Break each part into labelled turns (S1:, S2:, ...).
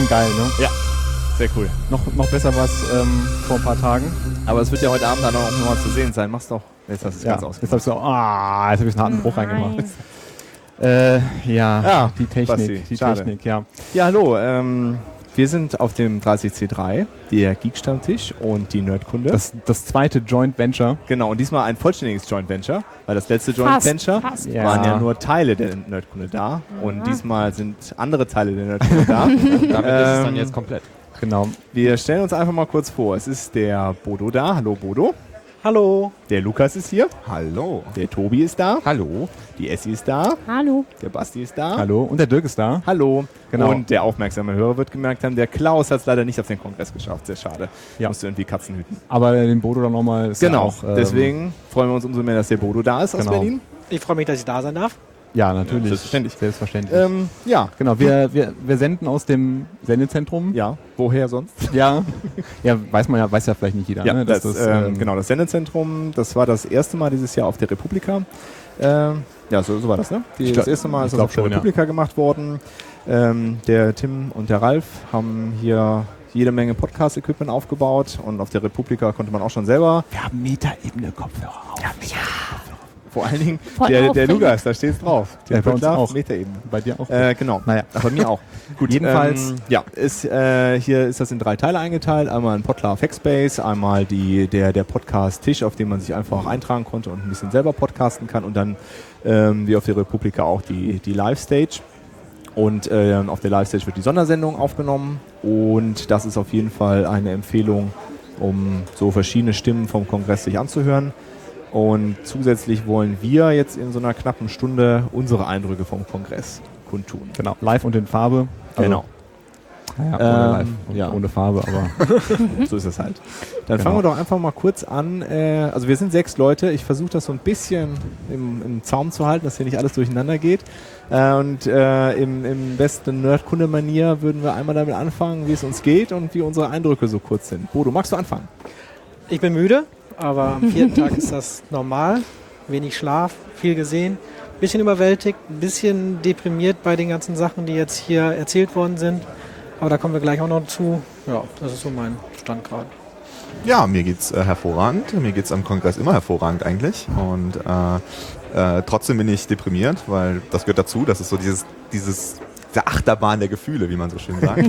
S1: schon geil, ne?
S2: Ja, sehr cool.
S1: Noch besser was vor ein paar Tagen.
S2: Aber es wird ja heute Abend dann auch nochmal zu sehen sein. Mach's doch. Jetzt hast du es ganz
S1: Jetzt
S2: ausgemacht.
S1: habe ich einen harten Bruch reingemacht. Die Technik.
S2: Basti,
S1: die
S2: schade.
S1: Technik, ja.
S2: Ja, hallo. Wir sind auf dem 30C3, der Geek-Stammtisch und die Nerdkunde.
S1: Das zweite Joint Venture.
S2: Genau, und diesmal ein vollständiges Joint Venture, weil das letzte Joint Venture waren ja nur Teile der Nerdkunde da und diesmal sind andere Teile der Nerdkunde da.
S3: Damit ist es dann jetzt komplett.
S1: Genau.
S2: Wir stellen uns einfach mal kurz vor. Es ist der Bodo da. Hallo Bodo.
S4: Hallo.
S2: Der Lukas ist hier.
S5: Hallo.
S2: Der Tobi ist da.
S3: Hallo.
S2: Die Essi ist da.
S6: Hallo.
S2: Der Basti ist da.
S1: Hallo. Und der Dirk ist da.
S2: Hallo.
S1: Genau.
S2: Und der aufmerksame Hörer wird gemerkt haben, der Klaus hat es leider nicht auf den Kongress geschafft. Sehr schade.
S1: Ja.
S2: Musste irgendwie Katzen hüten.
S1: Aber den Bodo dann nochmal.
S2: Genau.
S1: Ja auch,
S2: deswegen freuen wir uns umso mehr, dass der Bodo da ist aus
S1: Genau.
S2: Berlin.
S4: Ich freue mich, dass ich da sein darf.
S1: Ja, natürlich.
S2: Selbstverständlich.
S1: Ja. Genau, wir senden aus dem Sendezentrum.
S2: Ja, woher sonst?
S1: Ja, weiß ja vielleicht nicht jeder.
S2: Ja,
S1: ne?
S2: das Sendezentrum, das war das erste Mal dieses Jahr auf der Republika. Ja, so war das, ne? Das erste Mal ist das auf der Republika gemacht worden. Der Tim und der Ralf haben hier jede Menge Podcast-Equipment aufgebaut und auf der Republika konnte man auch schon selber.
S1: Wir haben Metaebene-Kopfhörer auf.
S2: Vor allen Dingen
S6: Voll
S2: der Lukas, da steht's drauf.
S1: Ja, bei uns auch.
S2: Metaebene.
S1: Bei dir auch?
S2: Genau.
S1: Naja.
S2: Bei mir auch. Gut,
S1: jedenfalls.
S2: Hier ist das in 3 Teile eingeteilt. Einmal ein Podlar Hackspace, einmal der Podcast-Tisch, auf dem man sich einfach eintragen konnte und ein bisschen selber podcasten kann und dann wie auf der Republika auch die Live-Stage. Und auf der Live-Stage wird die Sondersendung aufgenommen und das ist auf jeden Fall eine Empfehlung, um so verschiedene Stimmen vom Kongress sich anzuhören. Und zusätzlich wollen wir jetzt in so einer knappen Stunde unsere Eindrücke vom Kongress kundtun.
S1: Genau, live und in Farbe. Also,
S2: Genau.
S1: Naja, ohne live und
S2: ja.
S1: ohne Farbe, aber
S2: so ist es halt. Dann fangen wir doch einfach mal kurz an. Also wir sind 6 Leute. Ich versuche das so ein bisschen im Zaum zu halten, dass hier nicht alles durcheinander geht. Und im besten Nerdkunde-Manier würden wir einmal damit anfangen, wie es uns geht und wie unsere Eindrücke so kurz sind. Bodo, magst du anfangen?
S4: Ich bin müde, aber am 4. Tag ist das normal. Wenig Schlaf, viel gesehen, bisschen überwältigt, ein bisschen deprimiert bei den ganzen Sachen, die jetzt hier erzählt worden sind. Aber da kommen wir gleich auch noch zu. Ja, das ist so mein Stand gerade.
S5: Ja, mir geht's hervorragend. Mir geht's am Kongress immer hervorragend eigentlich. Und trotzdem bin ich deprimiert, weil das gehört dazu. Das ist so diese Achterbahn der Gefühle, wie man so schön sagt.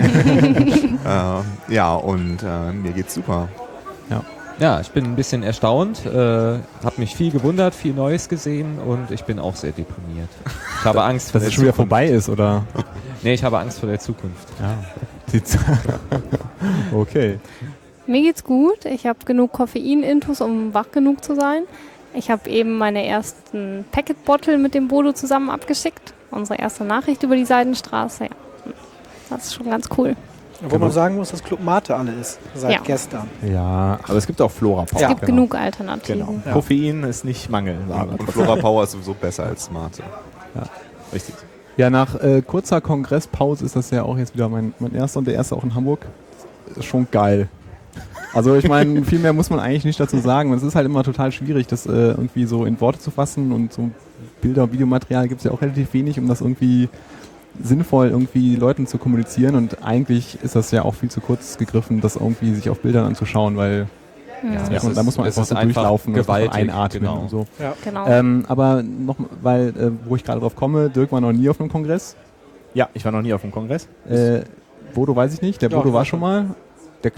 S5: Mir geht's super.
S3: Ja, ich bin ein bisschen erstaunt, habe mich viel gewundert, viel Neues gesehen und ich bin auch sehr deprimiert. Ich habe Angst vor
S1: dass
S3: der
S1: es schon wieder
S3: Zukunft.
S1: vorbei ist, oder?
S3: Nee, ich habe Angst vor der Zukunft.
S1: Ja. Okay.
S6: Mir geht's gut. Ich habe genug Koffein-Intus, um wach genug zu sein. Ich habe eben meine ersten Packet-Bottle mit dem Bodo zusammen abgeschickt. Unsere erste Nachricht über die Seidenstraße. Ja. Das ist schon ganz cool.
S4: Wo man sagen muss, dass Club Mate alle ist, seit gestern.
S1: Ja,
S2: Aber es gibt auch Flora Power.
S6: Es gibt genug Alternativen.
S2: Genau.
S4: Ja.
S2: Koffein ist nicht Mangelware.
S5: Und Flora Power ist sowieso besser als Smarte.
S2: Richtig.
S1: Ja, nach kurzer Kongresspause ist das ja auch jetzt wieder mein erster und der erste auch in Hamburg. Ist schon geil. Also ich meine, viel mehr muss man eigentlich nicht dazu sagen. Es ist halt immer total schwierig, das irgendwie so in Worte zu fassen und so Bilder- und Videomaterial gibt es ja auch relativ wenig, um das irgendwie sinnvoll irgendwie Leuten zu kommunizieren und eigentlich ist das ja auch viel zu kurz gegriffen, das irgendwie sich auf Bildern anzuschauen, weil da muss man einfach so durchlaufen und einatmen
S3: genau.
S1: und so.
S4: Ja.
S6: Genau.
S1: Aber noch, weil, wo ich gerade drauf komme, Dirk war noch nie auf einem Kongress.
S2: Ja, ich war noch nie auf dem Kongress.
S1: Bodo weiß ich nicht, der
S4: Doch,
S1: Bodo war
S4: war
S1: schon mal. Der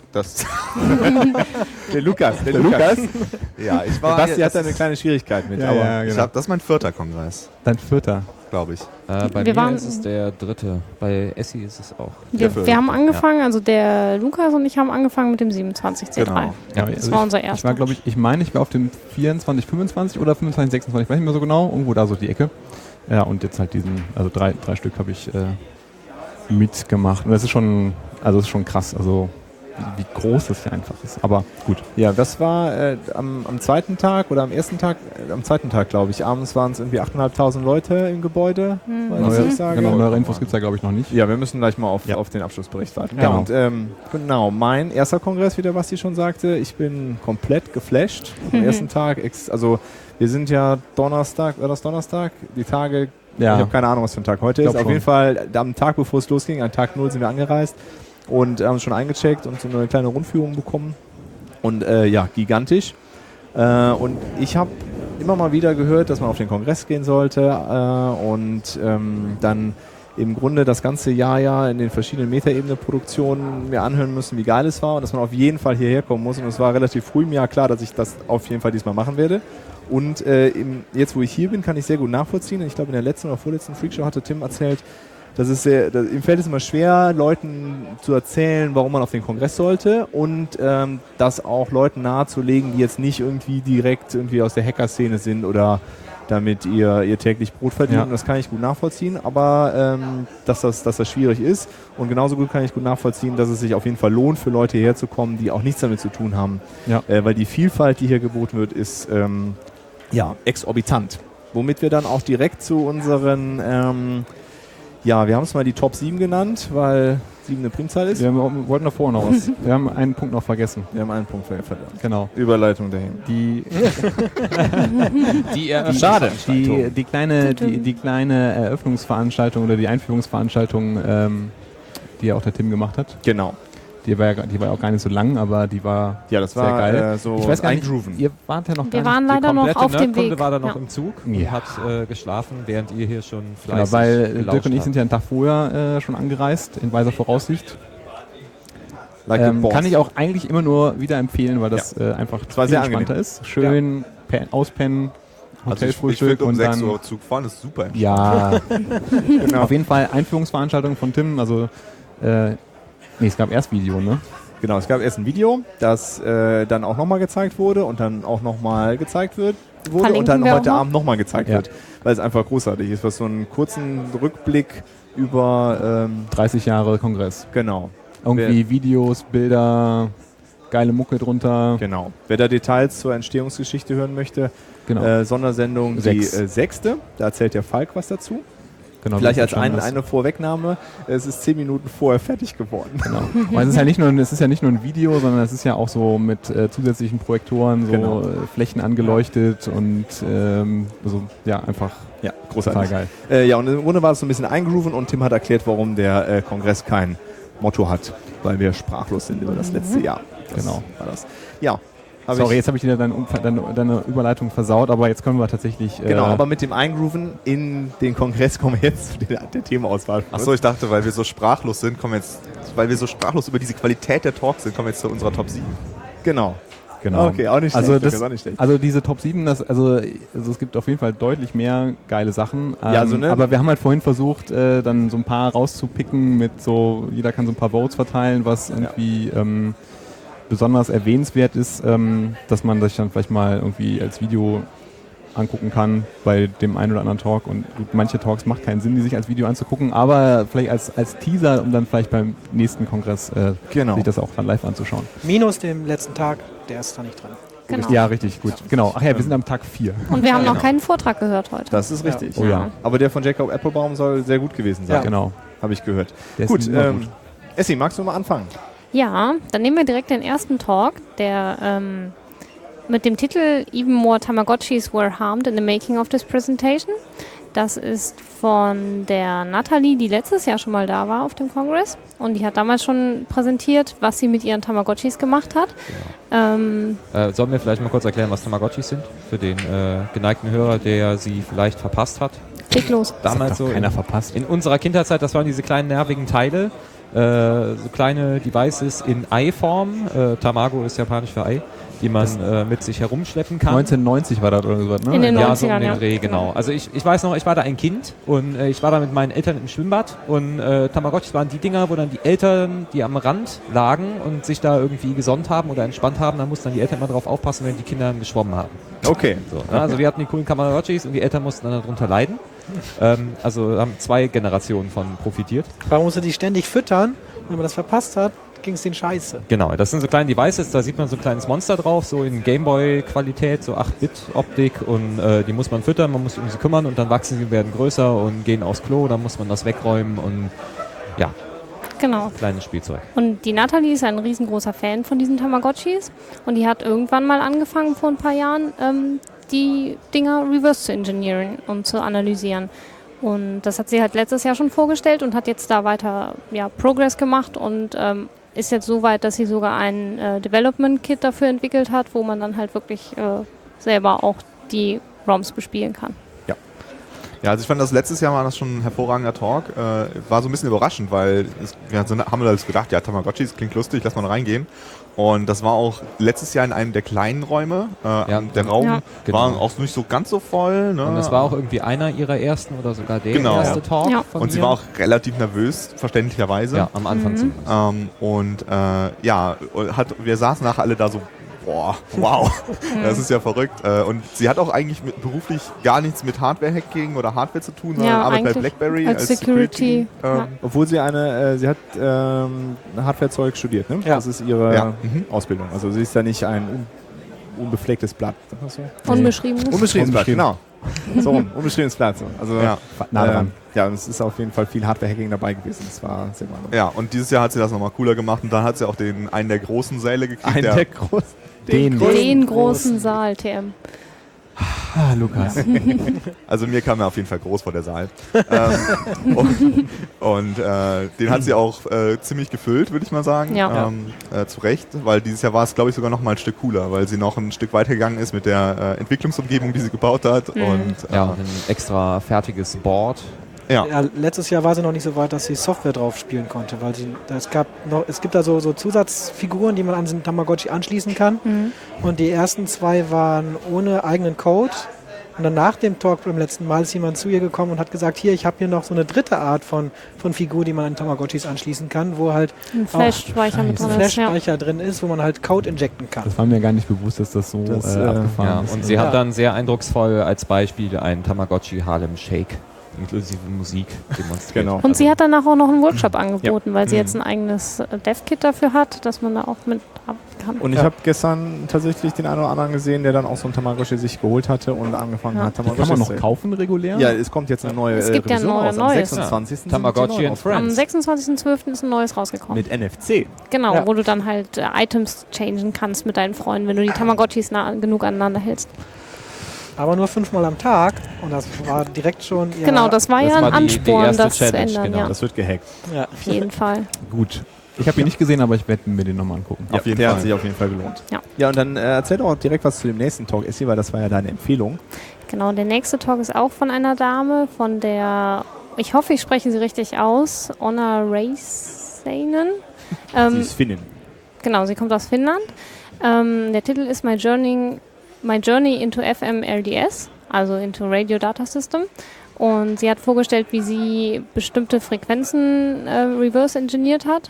S2: Der Lukas.
S5: Ja, ich war.
S2: Basti hat da eine kleine Schwierigkeit mit.
S1: Ja,
S2: aber
S1: ja, genau.
S5: Das ist mein 4. Kongress,
S1: Dein 4.
S5: glaube ich.
S3: Bei
S6: Wir
S3: mir
S6: waren-
S3: ist es der 3. Bei Essi ist es auch.
S6: Wir haben angefangen, also der Lukas und ich haben angefangen mit dem 27C3.
S5: Genau.
S1: Ja,
S6: Das war unser erster.
S1: Ich meine, ich war auf dem 24, 25 oder 25, 26, ich weiß nicht mehr so genau, irgendwo da so die Ecke. Ja, und jetzt halt also drei Stück habe ich mitgemacht. Und das ist schon krass, also wie groß das hier einfach ist. Aber gut.
S2: Ja, das war am zweiten Tag oder am ersten Tag, am zweiten Tag glaube ich, abends waren es irgendwie 8.500 Leute im Gebäude, was ich sage.
S1: Genau, neuere Infos gibt es da glaube ich noch nicht.
S2: Ja, wir müssen gleich mal auf den Abschlussbericht warten.
S1: Genau.
S2: Ja, und genau, mein erster Kongress, wie der Basti schon sagte, ich bin komplett geflasht. Am ersten Tag, also wir sind ja Donnerstag, war das Donnerstag? Die Tage Ich habe keine Ahnung, was für ein Tag heute ist. Auf
S1: schon.
S2: jeden Fall am Tag, bevor es losging, an Tag 0 sind wir angereist und haben uns schon eingecheckt und so eine kleine Rundführung bekommen. Und gigantisch. Und ich habe immer mal wieder gehört, dass man auf den Kongress gehen sollte und dann im Grunde das ganze Jahr in den verschiedenen Metaebene-Produktionen mir anhören müssen, wie geil es war und dass man auf jeden Fall hierher kommen muss. Und es war relativ früh im Jahr klar, dass ich das auf jeden Fall diesmal machen werde. Und jetzt, wo ich hier bin, kann ich sehr gut nachvollziehen. Ich glaube, in der letzten oder vorletzten Freakshow hatte Tim erzählt, ihm fällt es immer schwer, Leuten zu erzählen, warum man auf den Kongress sollte und das auch Leuten nahezulegen, die jetzt nicht irgendwie direkt irgendwie aus der Hacker-Szene sind oder damit ihr täglich Brot verdient. Und das kann ich gut nachvollziehen, aber dass das schwierig ist. Und genauso gut kann ich gut nachvollziehen, dass es sich auf jeden Fall lohnt, für Leute hierher zu kommen, die auch nichts damit zu tun haben. Ja. Weil die Vielfalt, die hier geboten wird, ist exorbitant. Womit wir dann auch direkt zu unseren wir haben es mal die Top 7 genannt, weil 7 eine Primzahl ist.
S1: Wir wollten davor noch was. Wir haben einen Punkt noch vergessen.
S2: Verloren.
S1: Genau.
S2: Überleitung dahin.
S3: Schade.
S1: Die kleine Eröffnungsveranstaltung oder die Einführungsveranstaltung, die ja auch der Tim gemacht hat.
S2: Genau.
S1: Die war auch gar nicht so lang, aber die war
S2: das
S1: sehr
S2: war
S1: geil.
S2: So
S1: ich weiß gar nicht,
S2: eingrooven.
S1: Ihr wart ja noch
S6: Wir
S1: gar nicht.
S6: waren leider noch auf dem
S3: Nerdkunde
S6: Weg.
S3: war da noch im Zug und hat geschlafen, während ihr hier schon fleißig
S1: weil Dirk
S3: gelauscht
S1: und ich
S3: habt.
S1: sind ja einen Tag vorher schon angereist, in weiser Voraussicht.
S2: Like a boss.
S1: Kann ich auch eigentlich immer nur wieder empfehlen, weil das einfach
S2: war
S1: viel
S2: sehr
S1: entspannter
S2: angenehm.
S1: ist. Schön auspennen,
S5: Also ich
S1: Hotelfrühstück
S5: finde, um
S1: und
S5: 6
S1: dann...
S5: Uhr Zug fahren ist super.
S1: Ja,
S2: Genau.
S1: auf jeden Fall Einführungsveranstaltung von Tim, also es gab erst Video, ne?
S2: Genau, es gab erst ein Video, das dann auch nochmal gezeigt wurde und dann auch nochmal gezeigt wurde
S6: Verlinken
S2: und dann
S6: wir
S2: heute
S6: auch noch.
S2: Abend nochmal gezeigt wird, weil es einfach großartig ist, was so einen kurzen Rückblick über
S1: 30 Jahre Kongress.
S2: genau.
S1: Irgendwie Videos, Bilder, geile Mucke drunter.
S2: Genau. Wer da Details zur Entstehungsgeschichte hören möchte,
S1: Genau.
S2: Sondersendung
S1: 6.
S2: die 6. Da erzählt der Falk was dazu.
S1: Genau,
S2: Vielleicht
S1: wie
S2: als
S1: es entstanden ist.
S2: eine Vorwegnahme, es ist 10 Minuten vorher fertig geworden.
S1: Genau. Weil es ist ja nicht nur ein Video, sondern es ist ja auch so mit zusätzlichen Projektoren, so
S2: Genau.
S1: Flächen angeleuchtet und einfach
S2: Ja,
S1: total
S2: großartig.
S1: geil.
S2: Und im Grunde war es so ein bisschen eingrooven und Tim hat erklärt, warum der Kongress kein Motto hat, weil wir sprachlos sind über das letzte Jahr.
S1: Genau.
S2: War das. Ja.
S1: Sorry, jetzt habe ich dir deine Überleitung versaut, aber jetzt können wir tatsächlich...
S2: Genau, aber mit dem Eingrooven in den Kongress kommen wir jetzt zu der Themenauswahl.
S5: Achso, ich dachte, weil wir so sprachlos sind, weil wir so sprachlos über diese Qualität der Talks sind, kommen wir jetzt zu unserer Top 7.
S2: Genau.
S1: Genau.
S2: Okay, auch nicht schlecht.
S1: Also,
S2: das ist auch nicht schlecht.
S1: also diese Top 7, es gibt auf jeden Fall deutlich mehr geile Sachen.
S2: Ne?
S1: Aber wir haben halt vorhin versucht, dann so ein paar rauszupicken mit so, jeder kann so ein paar Votes verteilen, was irgendwie besonders erwähnenswert ist, dass man sich dann vielleicht mal irgendwie als Video angucken kann bei dem einen oder anderen Talk. Und gut, manche Talks macht keinen Sinn, die sich als Video anzugucken, aber vielleicht als Teaser, um dann vielleicht beim nächsten Kongress sich das auch dann live anzuschauen.
S4: Minus dem letzten Tag, der ist da nicht dran.
S6: Genau.
S1: Ja, richtig, gut. Genau. Ach ja, wir sind am Tag 4.
S6: Und wir haben noch keinen Vortrag gehört heute.
S2: Das ist richtig.
S1: Oh ja.
S2: Aber der von Jacob Applebaum soll sehr gut gewesen sein.
S1: Ja, genau.
S2: Habe ich gehört.
S1: Der ist
S2: Gut,
S1: immer gut.
S2: Essi, magst du mal anfangen?
S6: Ja, dann nehmen wir direkt den ersten Talk, der mit dem Titel Even More Tamagotchis Were Harmed in the Making of this Presentation. Das ist von der Nathalie, die letztes Jahr schon mal da war auf dem Kongress. Und die hat damals schon präsentiert, was sie mit ihren Tamagotchis gemacht hat.
S3: Sollen wir vielleicht mal kurz erklären, was Tamagotchis sind? Für den geneigten Hörer, der sie vielleicht verpasst hat.
S6: Leg los.
S3: Damals so
S1: keiner verpasst.
S3: in unserer Kindheitszeit, das waren diese kleinen nervigen Teile, so kleine Devices in Ei-Form. Tamago ist japanisch für Ei, die man mit sich herumschleppen kann.
S1: 1990 war das oder so, ne?
S6: In den
S3: Ja, so um
S6: 90ern,
S3: den
S6: ja.
S3: Dreh, genau. Also ich weiß noch, ich war da ein Kind und ich war da mit meinen Eltern im Schwimmbad und Tamagotchis waren die Dinger, wo dann die Eltern, die am Rand lagen und sich da irgendwie gesonnt haben oder entspannt haben, dann mussten dann die Eltern mal drauf aufpassen, wenn die Kinder geschwommen haben.
S2: Okay.
S3: So, ne? Also wir hatten die coolen Tamagotchis und die Eltern mussten dann darunter leiden. Also haben 2 Generationen von profitiert.
S4: Man musste die ständig füttern. Wenn man das verpasst hat, ging es denen scheiße.
S3: Genau, das sind so kleine Devices, da sieht man so ein kleines Monster drauf, so in Gameboy-Qualität, so 8-Bit-Optik und die muss man füttern, man muss um sie kümmern und dann wachsen sie, werden größer und gehen aufs Klo, dann muss man das wegräumen und ja,
S6: Genau.
S3: kleines Spielzeug.
S6: Und die Nathalie ist ein riesengroßer Fan von diesen Tamagotchis und die hat irgendwann mal angefangen, vor ein paar Jahren, die Dinger reverse zu engineeren und zu analysieren. Und das hat sie halt letztes Jahr schon vorgestellt und hat jetzt da weiter Progress gemacht und ist jetzt so weit, dass sie sogar ein Development-Kit dafür entwickelt hat, wo man dann halt wirklich selber auch die ROMs bespielen kann.
S5: Ja, also ich fand, das letztes Jahr war das schon ein hervorragender Talk. War so ein bisschen überraschend, weil wir haben uns gedacht, ja, Tamagotchis klingt lustig, lass mal reingehen. Und das war auch letztes Jahr in einem der kleinen Räume. Der Raum war auch nicht so ganz so voll. Ne?
S3: Und das war auch irgendwie einer ihrer ersten oder sogar der erste Talk von
S5: Und sie war auch relativ nervös, verständlicherweise.
S3: Ja, am Anfang zumindest.
S5: Wir saßen nachher alle da so, boah, wow, das ist ja verrückt. Und sie hat auch eigentlich beruflich gar nichts mit Hardware-Hacking oder Hardware zu tun, sondern arbeitet bei BlackBerry
S6: als Security.
S2: Obwohl sie sie hat Hardware-Zeug studiert, ne?
S4: Ja.
S2: Das ist ihre Ausbildung. Also sie ist da nicht ein unbeflecktes Blatt. So?
S6: Unbeschriebenes
S2: Blatt, genau. So rum, unbeschriebenes Blatt. So. Also,
S1: nah dran.
S2: Und es ist auf jeden Fall viel Hardware-Hacking dabei gewesen. Das war sehr beeindruckend.
S5: Ja, und dieses Jahr hat sie das nochmal cooler gemacht und dann hat sie auch einen der großen Säle gekriegt.
S6: Den großen Saal, TM.
S1: Lukas.
S5: Also mir kam er auf jeden Fall groß vor der Saal. Den hat sie auch ziemlich gefüllt, würde ich mal sagen.
S6: Ja.
S5: Zu Recht, weil dieses Jahr war es, glaube ich, sogar noch mal ein Stück cooler, weil sie noch ein Stück weiter gegangen ist mit der Entwicklungsumgebung, die sie gebaut hat. Und
S3: ein extra fertiges Board.
S4: Ja, letztes Jahr war sie noch nicht so weit, dass sie Software drauf spielen konnte, weil es gibt da so Zusatzfiguren, die man an den Tamagotchi anschließen kann. Und die ersten 2 waren ohne eigenen Code. Und dann nach dem Talk beim letzten Mal ist jemand zu ihr gekommen und hat gesagt, hier, ich habe hier noch so eine dritte Art von Figur, die man an Tamagotchis anschließen kann, wo halt
S6: ein Flash-Speicher mit drin ist.
S4: Flash-Speicher drin ist, wo man halt Code injecten kann.
S1: Das war mir gar nicht bewusst, dass das so abgefahren ist.
S3: Und sie hat dann sehr eindrucksvoll als Beispiel einen Tamagotchi Harlem Shake inklusive Musik demonstriert.
S2: Genau.
S6: Und sie hat danach auch noch einen Workshop angeboten, weil sie jetzt ein eigenes Dev-Kit dafür hat, dass man da auch mit kann.
S2: Und ich habe gestern tatsächlich den einen oder anderen gesehen, der dann auch so ein Tamagotchi sich geholt hatte und angefangen hat.
S1: Kann man noch kaufen regulär?
S2: Ja, es kommt jetzt eine neue
S6: Es gibt ja ein
S2: Revision
S6: neues.
S2: Am 26.
S3: Tamagotchi and
S6: Am
S3: Friends.
S6: 26.12. ist ein neues rausgekommen.
S2: Mit NFC.
S6: Genau, wo du dann halt Items changen kannst mit deinen Freunden, wenn du die Tamagotchis genug aneinander hältst.
S4: Aber nur 5-mal am Tag und das war direkt schon...
S6: Genau, das war ein Ansporn, das zu ändern.
S3: Genau.
S6: Ja.
S2: Das wird gehackt.
S4: Ja.
S6: Auf jeden Fall.
S1: Gut. Ich habe ihn nicht gesehen, aber ich werde mir den nochmal angucken.
S2: Auf jeden Fall. Hat sich auf jeden Fall gelohnt. Ja, und dann erzähl doch direkt was zu dem nächsten Talk, Essi, weil das war ja deine Empfehlung.
S6: Genau, der nächste Talk ist auch von einer Dame, von der, ich hoffe, ich spreche sie richtig aus, Onna Räisänen.
S2: Sie ist Finnin.
S6: Genau, sie kommt aus Finnland. Der Titel ist My Journey into FM RDS, also into Radio Data System. Und sie hat vorgestellt, wie sie bestimmte Frequenzen reverse engineert hat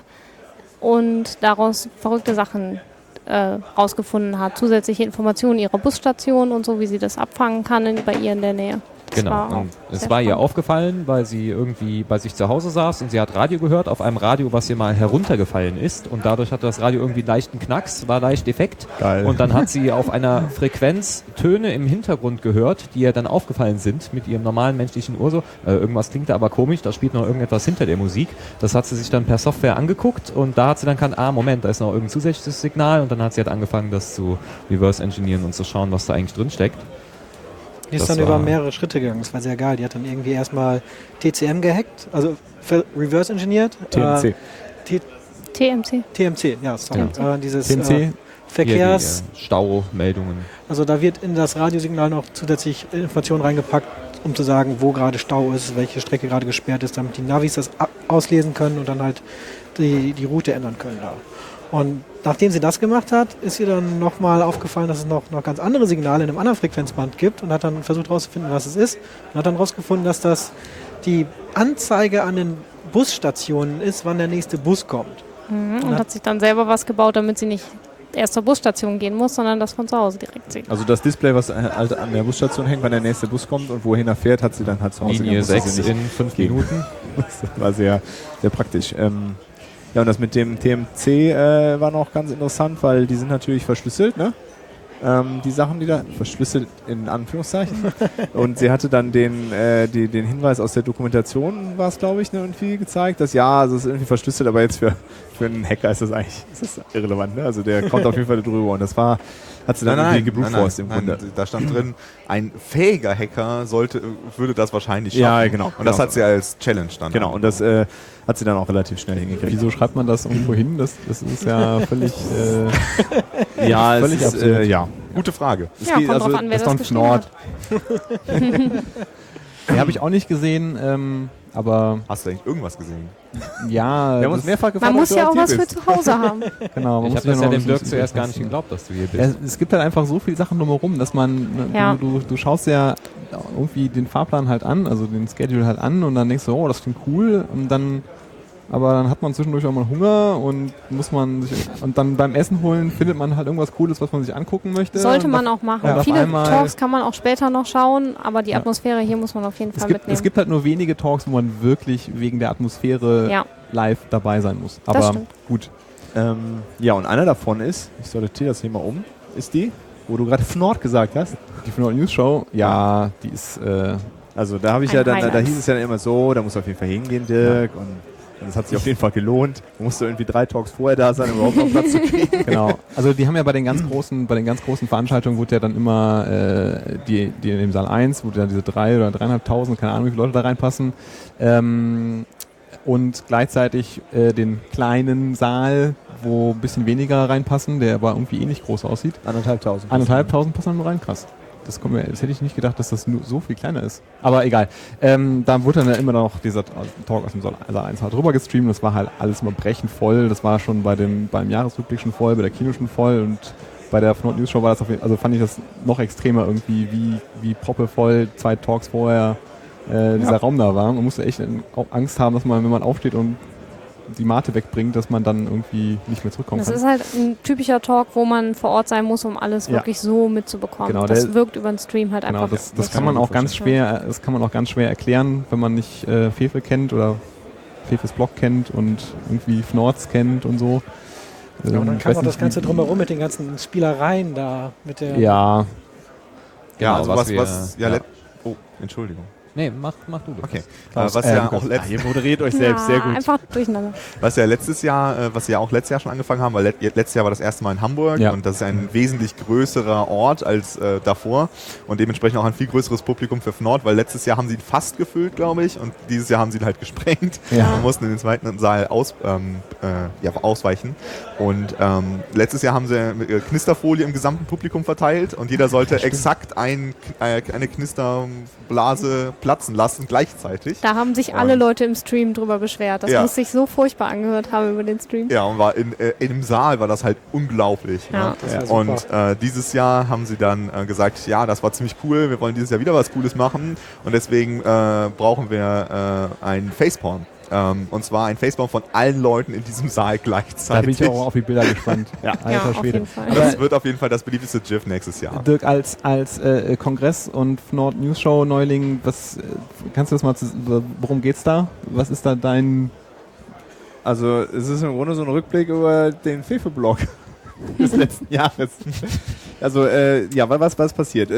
S6: und daraus verrückte Sachen rausgefunden hat. Zusätzliche Informationen ihrer Busstation und so, wie sie das abfangen kann bei ihr in der Nähe.
S3: Genau, und es war ihr aufgefallen, weil sie irgendwie bei sich zu Hause saß und sie hat Radio gehört, auf einem Radio, was ihr mal heruntergefallen ist, und dadurch hatte das Radio irgendwie einen leichten Knacks, war leicht defekt.
S2: Geil.
S3: Und dann hat sie auf einer Frequenz Töne im Hintergrund gehört, die ihr dann aufgefallen sind mit ihrem normalen menschlichen Ohr so. Irgendwas klingt da aber komisch, da spielt noch irgendetwas hinter der Musik. Das hat sie sich dann per Software angeguckt und da hat sie dann erkannt, Moment, da ist noch irgendein zusätzliches Signal, und dann hat sie halt angefangen, das zu reverse engineeren und zu schauen, was da eigentlich drin steckt.
S4: Die ist dann über mehrere Schritte gegangen, das war sehr geil. Die hat dann irgendwie erstmal TCM gehackt, also reverse engineert.
S2: TMC.
S6: TMC,
S4: ja, sorry. Dieses
S1: TMC?
S4: Verkehrs...
S3: Staumeldungen.
S4: Also da wird in das Radiosignal noch zusätzlich Informationen reingepackt, um zu sagen, wo gerade Stau ist, welche Strecke gerade gesperrt ist, damit die Navis das auslesen können und dann halt die Route ändern können da. Und nachdem sie das gemacht hat, ist ihr dann nochmal aufgefallen, dass es noch ganz andere Signale in einem anderen Frequenzband gibt, und hat dann versucht herauszufinden, was es ist. Und hat dann herausgefunden, dass das die Anzeige an den Busstationen ist, wann der nächste Bus kommt.
S6: Und hat sich dann selber was gebaut, damit sie nicht erst zur Busstation gehen muss, sondern das von zu Hause direkt sieht.
S2: Also das Display, was halt an der Busstation hängt, wann der nächste Bus kommt und wohin er fährt, hat sie dann halt zu Hause.
S3: Linie 6 in 5 Minuten.
S2: Das war sehr, sehr praktisch. Ja, und das mit dem TMC war noch ganz interessant, weil die sind natürlich verschlüsselt, ne? Die Sachen, die da verschlüsselt in Anführungszeichen. Und sie hatte dann den Hinweis aus der Dokumentation, war es glaube ich, ne, irgendwie gezeigt, dass ja, also es ist irgendwie verschlüsselt, aber jetzt für für einen Hacker ist das irrelevant. Ne? Also der kommt auf jeden Fall drüber und das hat sie dann irgendwie gebrutforced im Grunde.
S5: Da stand drin, ein fähiger Hacker würde das wahrscheinlich schaffen.
S2: Ja, genau.
S5: Und das hat sie als Challenge dann.
S2: Genau, und das hat sie dann auch relativ schnell hingekriegt.
S1: Wieso schreibt man das irgendwo hin? Das ist ja völlig
S2: ja,
S1: völlig
S2: es ist,
S1: absurd.
S2: ja.
S5: Gute Frage.
S6: Ja, kommt drauf an, wer das geschrieben hat.
S1: Den habe ich auch nicht gesehen, aber
S5: Hast du eigentlich irgendwas gesehen?
S1: ja,
S2: Wir haben uns mehrfach gefragt,
S6: Man muss
S2: ob du
S6: ja auch
S2: hier
S6: was für
S2: bist.
S6: zu Hause haben.
S1: genau. Man
S3: Ich
S1: muss
S3: habe das ja
S1: noch
S3: dem
S1: ein
S3: Dirk
S1: bisschen
S3: zuerst gar nicht
S1: passen.
S3: geglaubt, dass du hier
S1: Ja,
S3: bist.
S1: es gibt halt einfach so viele Sachen drumherum, dass man,
S6: Ja.
S1: du schaust ja irgendwie den Fahrplan halt an, also den Schedule halt an und dann denkst du, oh, das klingt cool aber dann hat man zwischendurch auch mal Hunger und und dann beim Essen holen findet man halt irgendwas Cooles, was man sich angucken möchte.
S6: Sollte man auch machen.
S1: und auf
S6: Viele
S1: einmal-
S6: Talks kann man auch später noch schauen, aber die Atmosphäre hier muss man auf jeden Fall mitnehmen.
S1: Es gibt halt nur wenige Talks, wo man wirklich wegen der Atmosphäre
S6: Ja.
S1: live dabei sein muss.
S6: Das
S1: Aber
S6: stimmt.
S1: gut.
S2: Ja, und einer davon ist, ich sortiere das hier mal um, ist die, wo du gerade Fnord gesagt hast.
S1: Die Fnord News Show, ja, die ist
S2: Also da habe ich
S6: Ein
S2: ja dann, da
S6: Highlight.
S2: hieß es ja immer so, da musst du auf jeden Fall hingehen, Dirk, und das hat sich auf jeden Fall gelohnt. Du musst irgendwie 3 Talks vorher da sein, um überhaupt noch Platz zu kriegen.
S1: genau. Also die haben ja bei den ganz großen Veranstaltungen wurde ja dann immer die in dem Saal 1, wo dann diese 3.000 oder 3.500, keine Ahnung, wie viele Leute da reinpassen. Und gleichzeitig den kleinen Saal, wo ein bisschen weniger reinpassen, der aber irgendwie ähnlich groß aussieht.
S2: 1.500.
S1: 1.500 passen nur rein, krass. Das hätte ich nicht gedacht, dass das nur so viel kleiner ist. Aber egal. Da wurde dann ja immer noch dieser Talk aus dem Saal 1 halt drüber gestreamt. Das war halt alles immer brechend voll. Das war schon beim Jahresrückblick schon voll, bei der Kino schon voll und bei der Fnord News Show war das fand ich das noch extremer irgendwie, wie proppevoll 2 Talks vorher dieser Raum da war. Man musste echt auch Angst haben, dass man, wenn man aufsteht und die Mate wegbringt, dass man dann irgendwie nicht mehr zurückkommen
S6: Das
S1: kann.
S6: ist halt ein typischer Talk, wo man vor Ort sein muss, um alles
S1: Ja.
S6: wirklich so mitzubekommen.
S1: Genau,
S6: das wirkt über den Stream halt
S1: Genau,
S6: einfach.
S1: das kann man auch ganz schwer, erklären, wenn man nicht Fefe kennt oder Fefes Blog kennt und irgendwie Fnords kennt und so.
S4: Ja, und dann
S1: Ich
S4: kam
S1: weiß
S4: auch das
S1: nicht,
S4: Ganze
S1: wie-
S4: drumherum mit den ganzen Spielereien da. Mit der
S1: Ja,
S3: Genau,
S5: also
S3: ja.
S5: Oh, Entschuldigung.
S3: Nee, mach du das.
S5: Okay.
S1: Klaus,
S5: Was ja auch
S2: Ihr moderiert euch selbst sehr gut.
S6: Einfach durcheinander.
S5: Was ja letztes Jahr, was ja auch letztes Jahr schon angefangen haben, weil letztes Jahr war das erste Mal in Hamburg
S1: Ja.
S5: und das ist ein wesentlich größerer Ort als davor und dementsprechend auch ein viel größeres Publikum für Fnord, weil letztes Jahr haben sie ihn fast gefüllt, glaube ich, und dieses Jahr haben sie ihn halt gesprengt
S1: Ja.
S5: und mussten in den zweiten Saal ausweichen. Und letztes Jahr haben sie Knisterfolie im gesamten Publikum verteilt und jeder sollte exakt eine Knisterblase platzen lassen gleichzeitig.
S6: Da haben sich alle Leute im Stream drüber beschwert. Das
S5: Ja.
S6: muss sich so furchtbar angehört haben über den Stream.
S5: Ja, und war in dem Saal war das halt unglaublich.
S6: Ja.
S5: Ne?
S4: Das war
S5: Und dieses Jahr haben sie dann gesagt, ja, das war ziemlich cool, wir wollen dieses Jahr wieder was Cooles machen und deswegen brauchen wir einen Facepalm. Und zwar ein Facepalm von allen Leuten in diesem Saal
S1: da
S5: gleichzeitig.
S1: bin ich auch auf die Bilder gespannt.
S2: Ja.
S1: Alter
S6: Ja, auf
S1: Schwede.
S6: jeden Fall.
S5: Aber das wird auf jeden Fall das beliebteste GIF nächstes Jahr.
S1: Dirk, als Kongress- und Fnord News Show Neuling, kannst du das mal, worum geht's da? Was ist da dein...
S2: Also es ist im Grunde so ein Rückblick über den Fefe-Blog des letzten Jahres. Also ja, was passiert?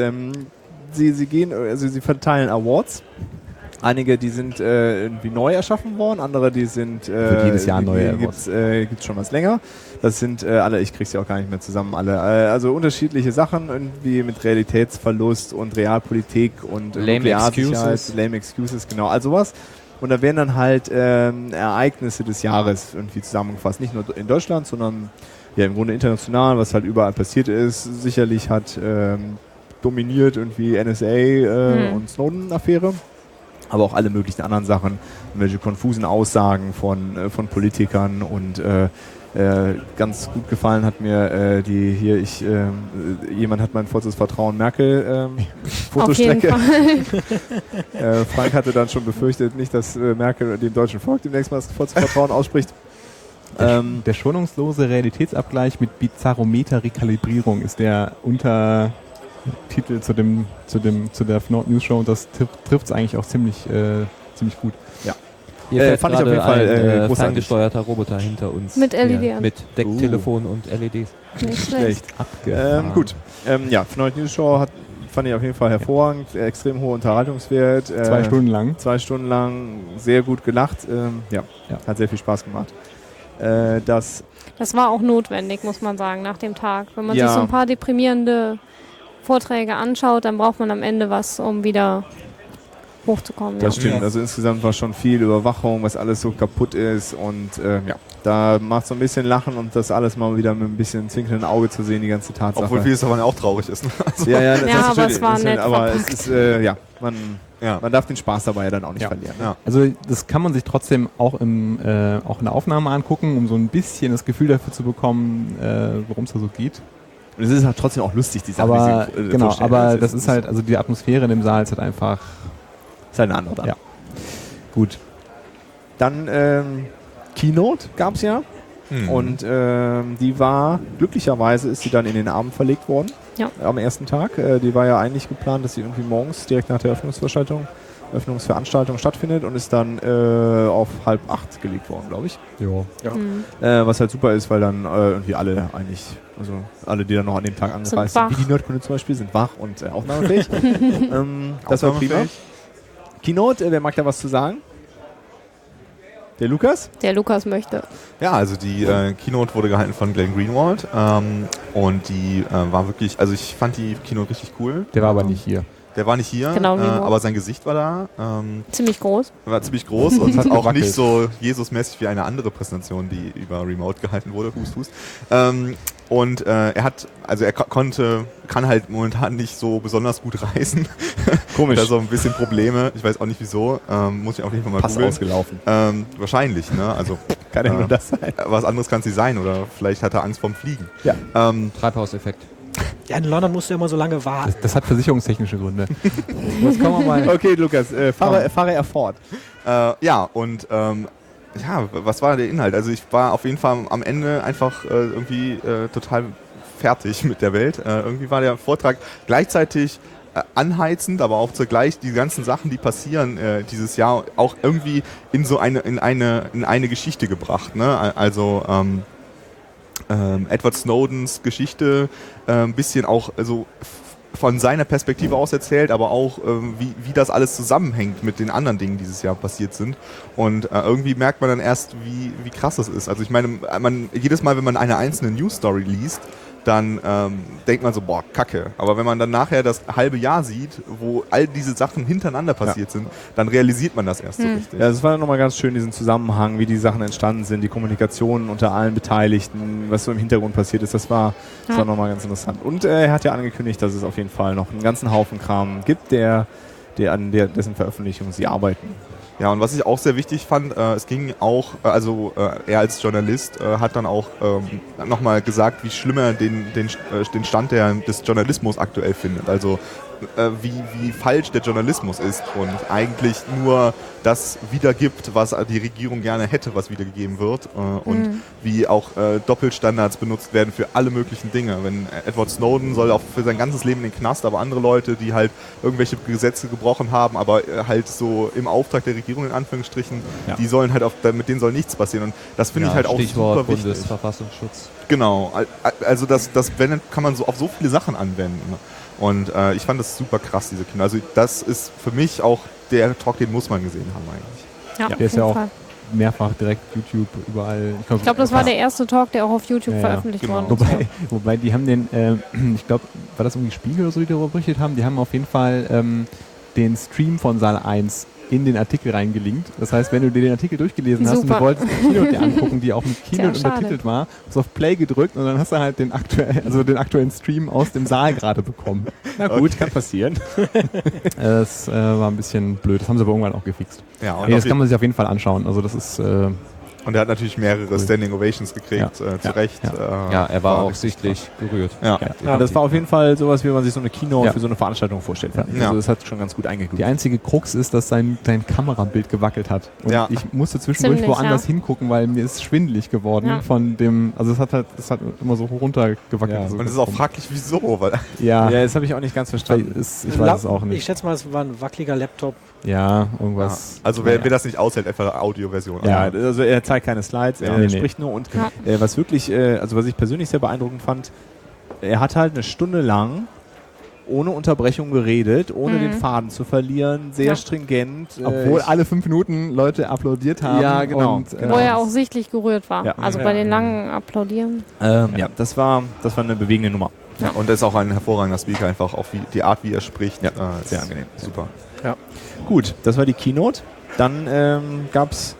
S2: Sie verteilen Awards. Einige, die sind irgendwie neu erschaffen worden, andere, die sind
S1: Wird jedes Jahr neue Awards.
S2: gibt's schon was länger. Das sind alle, ich krieg's ja auch gar nicht mehr zusammen, alle. Also unterschiedliche Sachen, irgendwie mit Realitätsverlust und Realpolitik und
S3: Lame
S2: Nuklearsicherheit,
S3: Excuses.
S2: Lame Excuses, genau, all sowas. Und da werden dann halt Ereignisse des Jahres irgendwie zusammengefasst. Nicht nur in Deutschland, sondern ja im Grunde international, was halt überall passiert ist. Sicherlich hat dominiert irgendwie NSA und Snowden-Affäre. Aber auch alle möglichen anderen Sachen, welche konfusen Aussagen von Politikern und ganz gut gefallen hat mir jemand hat mein vollstes Vertrauen Merkel
S6: Auf jeden
S2: Fotostrecke.
S6: Fall.
S2: Frank hatte dann schon befürchtet, nicht, dass Merkel dem deutschen Volk demnächst mal das vollste Vertrauen ausspricht.
S1: Der schonungslose Realitätsabgleich mit Bizarrometer-Rekalibrierung ist der Untertitel zu der Fnord News Show und das trifft es eigentlich auch ziemlich gut.
S3: Hier fährt
S2: fand ich auf
S3: gerade
S2: jeden Fall,
S3: ein
S2: großartig.
S3: ferngesteuerter Roboter hinter uns.
S6: Mit LED
S3: Hier,
S6: an.
S3: mit Decktelefon und LEDs.
S6: Nicht schlecht.
S2: Gut. Ja, Fnord News Show fand ich auf jeden Fall hervorragend. Extrem hoher Unterhaltungswert.
S1: 2 Stunden lang.
S2: 2 Stunden lang sehr gut gelacht. Ja,
S1: Ja.
S2: hat sehr viel Spaß gemacht. dass
S6: Das war auch notwendig, muss man sagen, nach dem Tag. Wenn man
S2: Ja.
S6: sich so ein paar deprimierende Vorträge anschaut, dann braucht man am Ende was, um wieder hochzukommen.
S2: das
S6: Ja.
S2: stimmt. Also insgesamt war schon viel Überwachung, was alles so kaputt ist und da macht so ein bisschen Lachen und das alles mal wieder mit ein bisschen zwinkernden Auge zu sehen, die ganze Tatsache.
S5: Obwohl vieles davon ja auch traurig ist. Ne? Also,
S2: ja, das
S6: Ja,
S2: ist
S6: aber
S2: natürlich-
S6: es war
S2: das ist-
S6: nett
S2: aber es
S6: verpackt.
S2: ist, man darf den Spaß dabei ja dann auch nicht verlieren. Ne?
S5: ja.
S1: Also das kann man sich trotzdem auch auch in der Aufnahme angucken, um so ein bisschen das Gefühl dafür zu bekommen, worum es da so geht.
S2: Und es ist halt trotzdem auch lustig, die Sachen,
S1: Aber
S2: die sie
S1: genau,
S2: vorstellen.
S1: aber das ist halt, also die Atmosphäre in dem Saal ist halt einfach
S2: ist halt eine andere dann.
S1: Ja. gut.
S2: Dann Keynote gab es ja. Und die war, glücklicherweise ist sie dann in den Abend verlegt worden.
S6: Ja.
S2: Am ersten Tag. Die war ja eigentlich geplant, dass sie irgendwie morgens direkt nach der Öffnungsveranstaltung stattfindet und ist dann auf 7:30 gelegt worden, glaube ich. Was halt super ist, weil dann irgendwie alle eigentlich, also alle, die dann noch an dem Tag angereist sind,
S6: wach.
S2: wie die Nerdkunde zum Beispiel, sind wach und aufnahmefähig. Das war prima. Keynote, wer mag da was zu sagen? Der Lukas?
S6: Der Lukas möchte.
S5: Ja, also die Keynote wurde gehalten von Glenn Greenwald und die war wirklich, also ich fand die Keynote richtig cool.
S1: Der war aber nicht hier.
S5: Der war nicht hier,
S6: Genau, Greenwald.
S5: aber sein Gesicht war da.
S6: Ziemlich groß.
S5: War ziemlich groß und
S1: Hat
S5: auch
S1: gewackelt.
S5: nicht so Jesusmäßig wie eine andere Präsentation, die über Remote gehalten wurde. Hust, hust. Und er hat, also er kann halt momentan nicht so besonders gut reisen.
S2: Komisch.
S5: Da so ein bisschen Probleme. Ich weiß auch nicht wieso. Muss ich auf jeden Fall mal
S2: Pass
S5: googeln.
S2: ausgelaufen.
S5: Wahrscheinlich, ne? Also
S2: Kann ja nur das sein.
S5: was anderes kann es nicht sein oder vielleicht hat er Angst vorm Fliegen.
S2: Ja.
S3: Treibhauseffekt.
S4: Ja, in London musst du immer so lange warten.
S1: Das hat versicherungstechnische Gründe. Jetzt kommen wir mal.
S2: Okay, Lukas, fahre er fort.
S5: Was war der Inhalt? Also ich war auf jeden Fall am Ende einfach irgendwie total fertig mit der Welt. Irgendwie war der Vortrag gleichzeitig anheizend, aber auch zugleich die ganzen Sachen, die passieren dieses Jahr, auch irgendwie in so eine Geschichte gebracht. Ne? Also Edward Snowdens Geschichte, ein bisschen auch von seiner Perspektive aus erzählt, aber auch wie das alles zusammenhängt mit den anderen Dingen, die dieses Jahr passiert sind. Und irgendwie merkt man dann erst, wie krass das ist. Also ich meine, jedes Mal, wenn man eine einzelne News-Story liest, dann denkt man so, boah, Kacke. Aber wenn man dann nachher das halbe Jahr sieht, wo all diese Sachen hintereinander passiert sind, dann realisiert man das erst so richtig.
S2: Ja, es war nochmal ganz schön, diesen Zusammenhang, wie die Sachen entstanden sind, die Kommunikation unter allen Beteiligten, was so im Hintergrund passiert ist, das war nochmal ganz interessant. Und er hat ja angekündigt, dass es auf jeden Fall noch einen ganzen Haufen Kram gibt, dessen Veröffentlichung sie arbeiten.
S5: Ja, und was ich auch sehr wichtig fand, es ging auch, er als Journalist hat dann auch nochmal gesagt, wie schlimm er den Stand des Journalismus aktuell findet. Also wie falsch der Journalismus ist und eigentlich nur das wiedergibt, was die Regierung gerne hätte, was wiedergegeben wird und wie auch Doppelstandards benutzt werden für alle möglichen Dinge. Wenn Edward Snowden soll auch für sein ganzes Leben in den Knast, aber andere Leute, die halt irgendwelche Gesetze gebrochen haben, aber halt so im Auftrag der Regierung in Anführungsstrichen, die sollen halt mit denen soll nichts passieren und das finde ich halt auch
S3: Stichwort
S5: super wichtig.
S3: Bundesverfassungsschutz.
S5: Genau, also das kann man so auf so viele Sachen anwenden. Ne? Und ich fand das super krass, diese Kinder. Also das ist für mich auch der Talk, den muss man gesehen haben eigentlich.
S6: Ja,
S1: Der ist ja auch mehrfach direkt YouTube überall.
S6: Ich glaube, das war der erste Talk, der auch auf YouTube
S1: Ja,
S6: veröffentlicht
S5: genau.
S6: worden ist.
S1: Wobei die haben den, ich glaube, war das irgendwie Spiegel oder so, die darüber berichtet haben, die haben auf jeden Fall den Stream von Saal 1 in den Artikel reingelinkt. Das heißt, wenn du dir den Artikel durchgelesen hast und
S6: Super.
S1: du wolltest die Keynote dir angucken, die auch mit Keynote
S6: Sehr schade.
S1: untertitelt war, hast du auf Play gedrückt und dann hast du halt den aktuellen Stream aus dem Saal gerade bekommen.
S2: Na gut, kann passieren.
S1: Das war ein bisschen blöd. Das haben sie aber irgendwann auch gefixt.
S5: Ja, und,
S1: Nee, das kann man sich auf jeden Fall anschauen. Also das ist
S5: und er hat natürlich mehrere Standing Ovations gekriegt, zu Recht.
S3: Ja, er war auch
S5: richtig
S3: sichtlich gerührt.
S5: Ja.
S2: Ja, das war auf jeden Fall sowas, wie man sich so eine Keynote
S1: Ja.
S2: für so eine Veranstaltung vorstellt.
S1: Ja.
S2: Also das hat schon ganz gut eingeglückt.
S1: die einzige Krux ist, dass sein Kamerabild gewackelt hat. Und
S5: Ja.
S1: ich musste zwischendurch
S6: Ziemlich,
S1: woanders
S6: ja.
S1: hingucken, weil mir ist schwindelig geworden
S6: Ja.
S1: von dem, also es hat immer so runtergewackelt.
S2: Ja.
S1: So
S5: Und es ist auch fraglich, wieso, weil
S1: ja,
S2: Ja, das habe ich auch nicht ganz verstanden.
S1: ich weiß es auch
S4: Ich
S1: nicht.
S4: schätze mal, es war ein wackeliger Laptop.
S1: Ja, irgendwas.
S5: also wer das nicht aushält, einfach Audioversion.
S2: Ja, also er zeigt keine Slides, er
S1: Nee,
S2: spricht nur und
S6: Ja.
S2: was wirklich, also was ich persönlich sehr beeindruckend fand, er hat halt eine Stunde lang ohne Unterbrechung geredet, ohne den Faden zu verlieren, sehr stringent.
S1: Obwohl alle 5 Minuten Leute applaudiert haben.
S2: Ja, genau.
S1: Und,
S6: Wo er auch sichtlich gerührt war.
S2: Ja.
S6: Also bei den langen Applaudieren.
S2: Ja, das war eine bewegende Nummer.
S5: Ja, und er ist auch ein hervorragender Speaker, einfach auch die Art, wie er spricht.
S2: Ja,
S5: ist
S2: sehr angenehm.
S5: Super.
S4: Ja.
S2: Gut, das war die Keynote. Dann gab's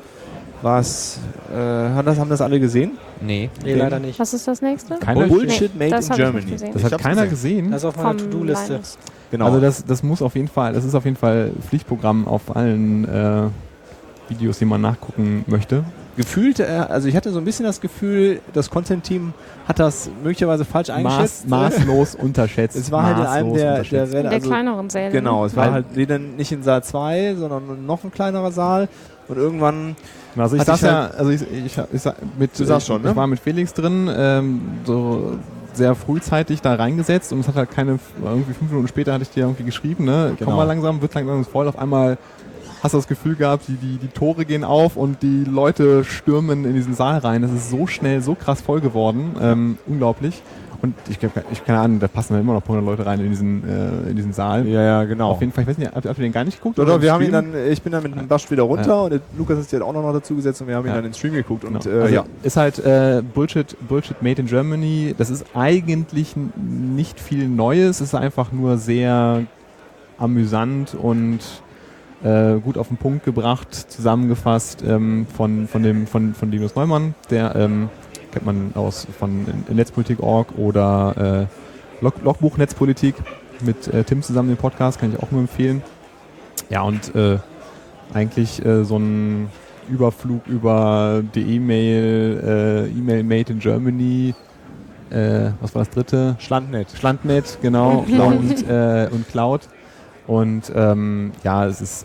S2: haben das alle gesehen?
S3: Nee.
S4: Nee, leider nicht.
S6: Was ist das nächste?
S1: Keiner
S2: Bullshit made
S6: das
S2: in
S6: hab ich nicht
S2: Germany.
S6: gesehen.
S1: Das
S5: Ich
S1: hat
S5: hab's
S1: keiner
S5: gesehen.
S1: gesehen.
S4: Das ist auf meiner
S6: Vom
S4: To-Do-Liste.
S6: Linus.
S2: Genau.
S1: Also das muss auf jeden Fall, das ist auf jeden Fall Pflichtprogramm auf allen Videos, die man nachgucken möchte.
S2: gefühlt, also ich hatte so ein bisschen das Gefühl, das Content-Team hat das möglicherweise falsch eingeschätzt.
S1: Maßlos unterschätzt.
S2: Es war halt in einem der
S6: Der kleineren Säle.
S2: Genau, es
S1: Weil-
S2: war halt nicht in Saal 2, sondern noch ein kleinerer Saal. Und irgendwann
S1: Also ich
S2: Hat
S1: saß
S2: dich
S1: ja, also ich
S2: Du saßt schon, ne?
S1: Ich war mit Felix drin, so sehr frühzeitig da reingesetzt und es hat halt irgendwie 5 Minuten später hatte ich dir irgendwie geschrieben, ne,
S2: Genau.
S1: komm mal langsam, wird langsam voll, auf einmal hast du das Gefühl gehabt, die Tore gehen auf und die Leute stürmen in diesen Saal rein. Das ist so schnell, so krass voll geworden, unglaublich. Und ich keine Ahnung, da passen dann immer noch 100 Leute rein in diesen Saal.
S2: ja, genau.
S1: Auf jeden Fall, ich weiß nicht, habt ihr den gar nicht geguckt?
S2: Oder
S1: im
S2: wir haben ihn
S1: Stream?
S2: dann, ich bin dann mit dem Bast wieder runter und der Lukas ist jetzt auch noch dazu gesetzt und wir haben ihn
S1: Ja.
S2: dann in den Stream geguckt. Und
S1: Genau. Also
S2: ja,
S1: ist halt Bullshit made in Germany. Das ist eigentlich nicht viel Neues. Es ist einfach nur sehr amüsant und gut auf den Punkt gebracht, zusammengefasst von Linus Neumann, der kennt man von Netzpolitik.org oder Logbuch Netzpolitik mit Tim zusammen den Podcast, kann ich auch nur empfehlen. Ja, und eigentlich so ein Überflug über die E-Mail Made in Germany, was war das dritte? Schlandnet, genau, und Cloud. Und ja, es ist